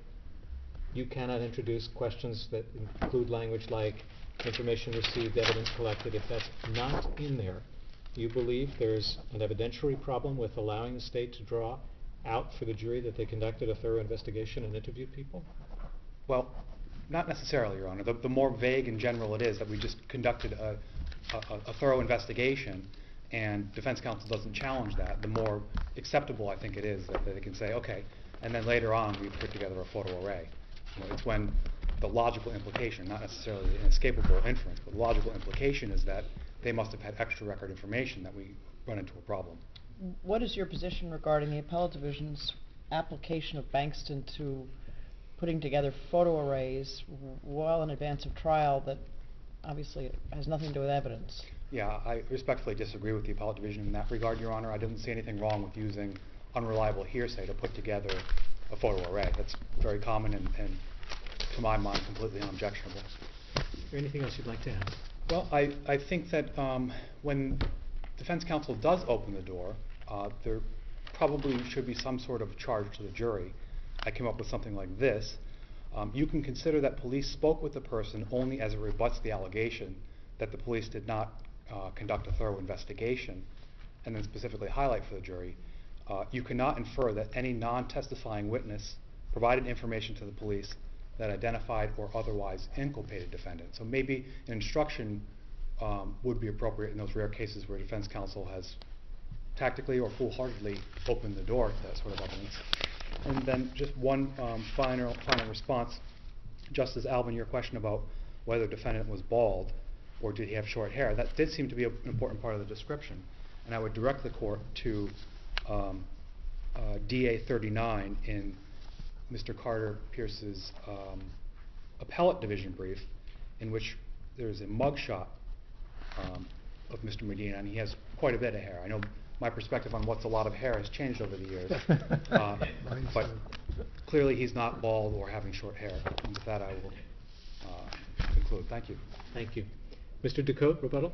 you cannot introduce questions that include language like information received, evidence collected, if that's not in there, do you believe there's an evidentiary problem with allowing the state to draw out for the jury that they conducted a thorough investigation and interviewed people? Well, not necessarily, Your Honor. The, the more vague and general it is that we just conducted a, a, a thorough investigation and defense counsel doesn't challenge that, the more acceptable I think it is that, that they can say, okay, and then later on we put together a photo array. You know, it's when the logical implication, not necessarily an inescapable inference, but the logical implication is that they must have had extra record information that we run into a problem. What is your position regarding the appellate division's application of Bankston to putting together photo arrays w- well in advance of trial that obviously has nothing to do with evidence? Yeah, I respectfully disagree with the appellate division in that regard, Your Honor. I didn't see anything wrong with using unreliable hearsay to put together a photo array. That's very common and, and to my mind, completely unobjectionable. Is there anything else you'd like to add? Well, I, I think that um, when defense counsel does open the door, uh, there probably should be some sort of charge to the jury. I came up with something like this. Um, you can consider that police spoke with the person only as it rebuts the allegation that the police did not uh, conduct a thorough investigation, and then specifically highlight for the jury, uh, you cannot infer that any non-testifying witness provided information to the police that identified or otherwise inculpated defendant. So maybe an instruction um, would be appropriate in those rare cases where defense counsel has tactically or foolhardily opened the door to that sort of evidence. And then just one um, final, final response. Justice Alvin, your question about whether the defendant was bald or did he have short hair, that did seem to be a, an important part of the description. And I would direct the court to um, uh, D A thirty-nine in Mister Carter Pierce's um, appellate division brief, in which there's a mugshot um, of Mister Medina, and he has quite a bit of hair. I know my perspective on what's a lot of hair has changed over the years, uh, but clearly he's not bald or having short hair. And with that, I will uh, conclude. Thank you. Thank you. Mister Ducote, rebuttal?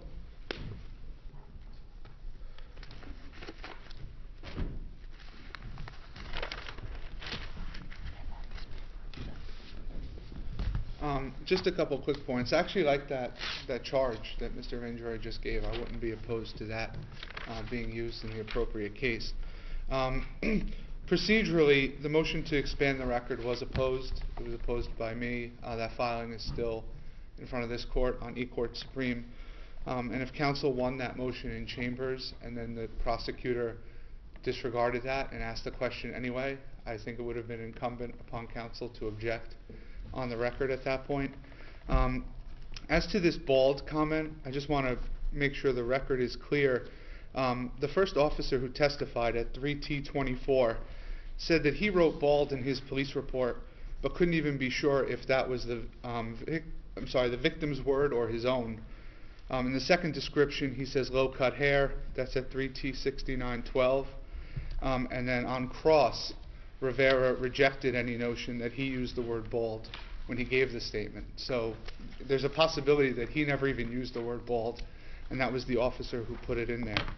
Um, just a couple quick points. I actually like that, that charge that Mister Vangieri just gave. I wouldn't be opposed to that uh, being used in the appropriate case. Um, procedurally, the motion to expand the record was opposed. It was opposed by me. Uh, that filing is still in front of this court on E-Court Supreme. Um, and if counsel won that motion in chambers and then the prosecutor disregarded that and asked the question anyway, I think it would have been incumbent upon counsel to object on the record at that point. Um, as to this bald comment, I just want to make sure the record is clear. Um, the first officer who testified at three T twenty-four said that he wrote bald in his police report, but couldn't even be sure if that was the um, vic- I'm sorry, the victim's word or his own. Um, in the second description, he says low cut hair. That's at three T sixty-nine twelve. Um, and then on cross, Rivera rejected any notion that he used the word bald when he gave the statement. So there's a possibility that he never even used the word bald, and that was the officer who put it in there.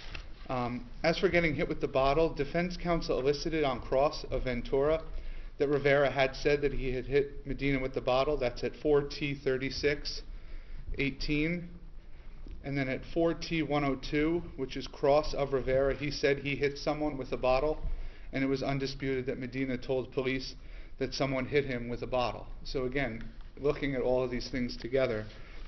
Um, as for getting hit with the bottle, defense counsel elicited on cross of Ventura that Rivera had said that he had hit Medina with the bottle. That's at four T thirty-six eighteen. And then at four T one oh two, which is cross of Rivera, he said he hit someone with a bottle, and it was undisputed that Medina told police that someone hit him with a bottle. So again, looking at all of these things together,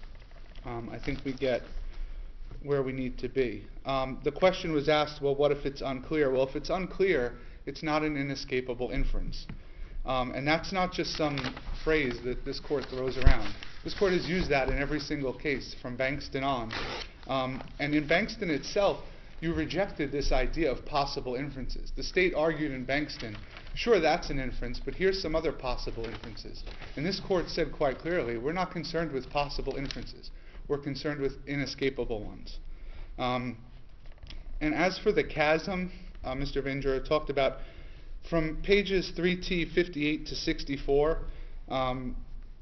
um, I think we get where we need to be. Um, the question was asked, well, what if it's unclear? Well, if it's unclear, it's not an inescapable inference. Um, and that's not just some phrase that this court throws around. This court has used that in every single case from Bankston on. Um, and in Bankston itself, you rejected this idea of possible inferences. The state argued in Bankston Sure, that's an inference, but here's some other possible inferences. And this court said quite clearly, we're not concerned with possible inferences. We're concerned with inescapable ones. Um, and as for the chasm, uh, Mister Ventura talked about, from pages three T fifty-eight to sixty-four, um,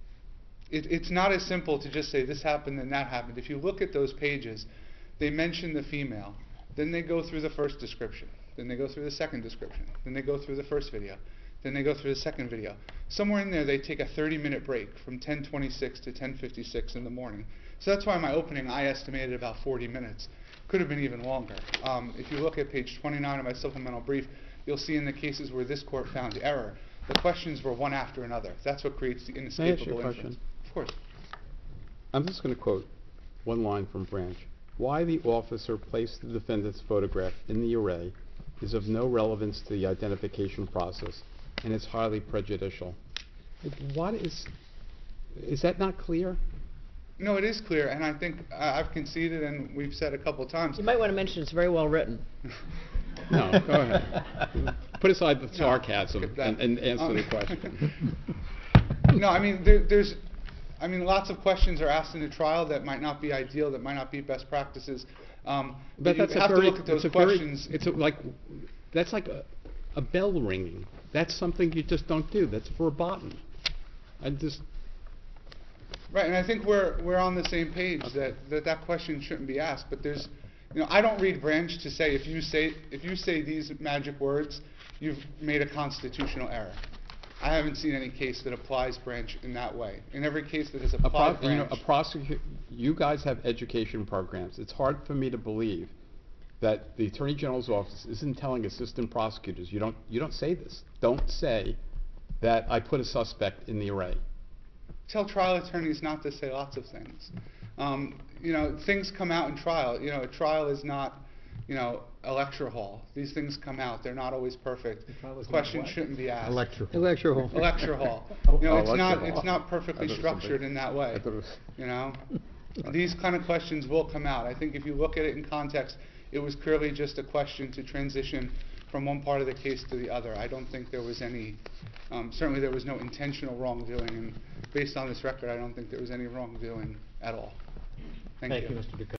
it, it's not as simple to just say this happened and that happened. If you look at those pages, they mention the female. Then they go through the first description. Then they go through the second description. Then they go through the first video. Then they go through the second video. Somewhere in there, they take a thirty minute break from ten twenty-six to ten fifty-six in the morning. So that's why my opening, I estimated about forty minutes. Could have been even longer. Um, if you look at page twenty-nine of my supplemental brief, you'll see in the cases where this court found error, the questions were one after another. That's what creates the May I ask you a inescapable question? inference. Of course. I'm just going to quote one line from Branch. Why the officer placed the defendant's photograph in the array is of no relevance to the identification process and is highly prejudicial. What is, is that not clear? No, it is clear, and I think uh, I've conceded, and we've said a couple of times. You might want to mention it's very well written. No, go ahead. Put aside the sarcasm skip that. and, and answer Um, the question. No, I mean, there, there's, I mean, lots of questions are asked in a trial that might not be ideal, that might not be best practices. Um, but But you that's a have very, to look at those it's a very, questions. it's a, like, that's like a, a bell ringing. That's something you just don't do. That's verboten. I just, Right, and I think we're, we're on the same page that, that that question shouldn't be asked, but there's, you know, I don't read Branch to say if you say, if you say these magic words, you've made a constitutional error. I haven't seen any case that applies Branch in that way. In every case that has a pro, applied you know, Branch. a prosecutor, you guys have education programs. It's hard for me to believe that the Attorney General's office isn't telling assistant prosecutors, you don't, you don't say this. Don't say that I put a suspect in the array. Tell trial attorneys not to say lots of things. Um, you know, things come out in trial. You know, a trial is not, you know, a lecture hall. These things come out. They're not always perfect. Questions shouldn't be asked. A lecture. A lecture hall. A lecture hall. You know, Oh, it's lecture not, hall. it's not I perfectly thought it was structured something- in that way. I thought it was- You know, these kind of questions will come out. I think if you look at it in context, it was clearly just a question to transition from one part of the case to the other. I don't think there was any, um, certainly there was no intentional wrongdoing, and based on this record, I don't think there was any wrongdoing at all. Thank you. Thank you, Mister Duca.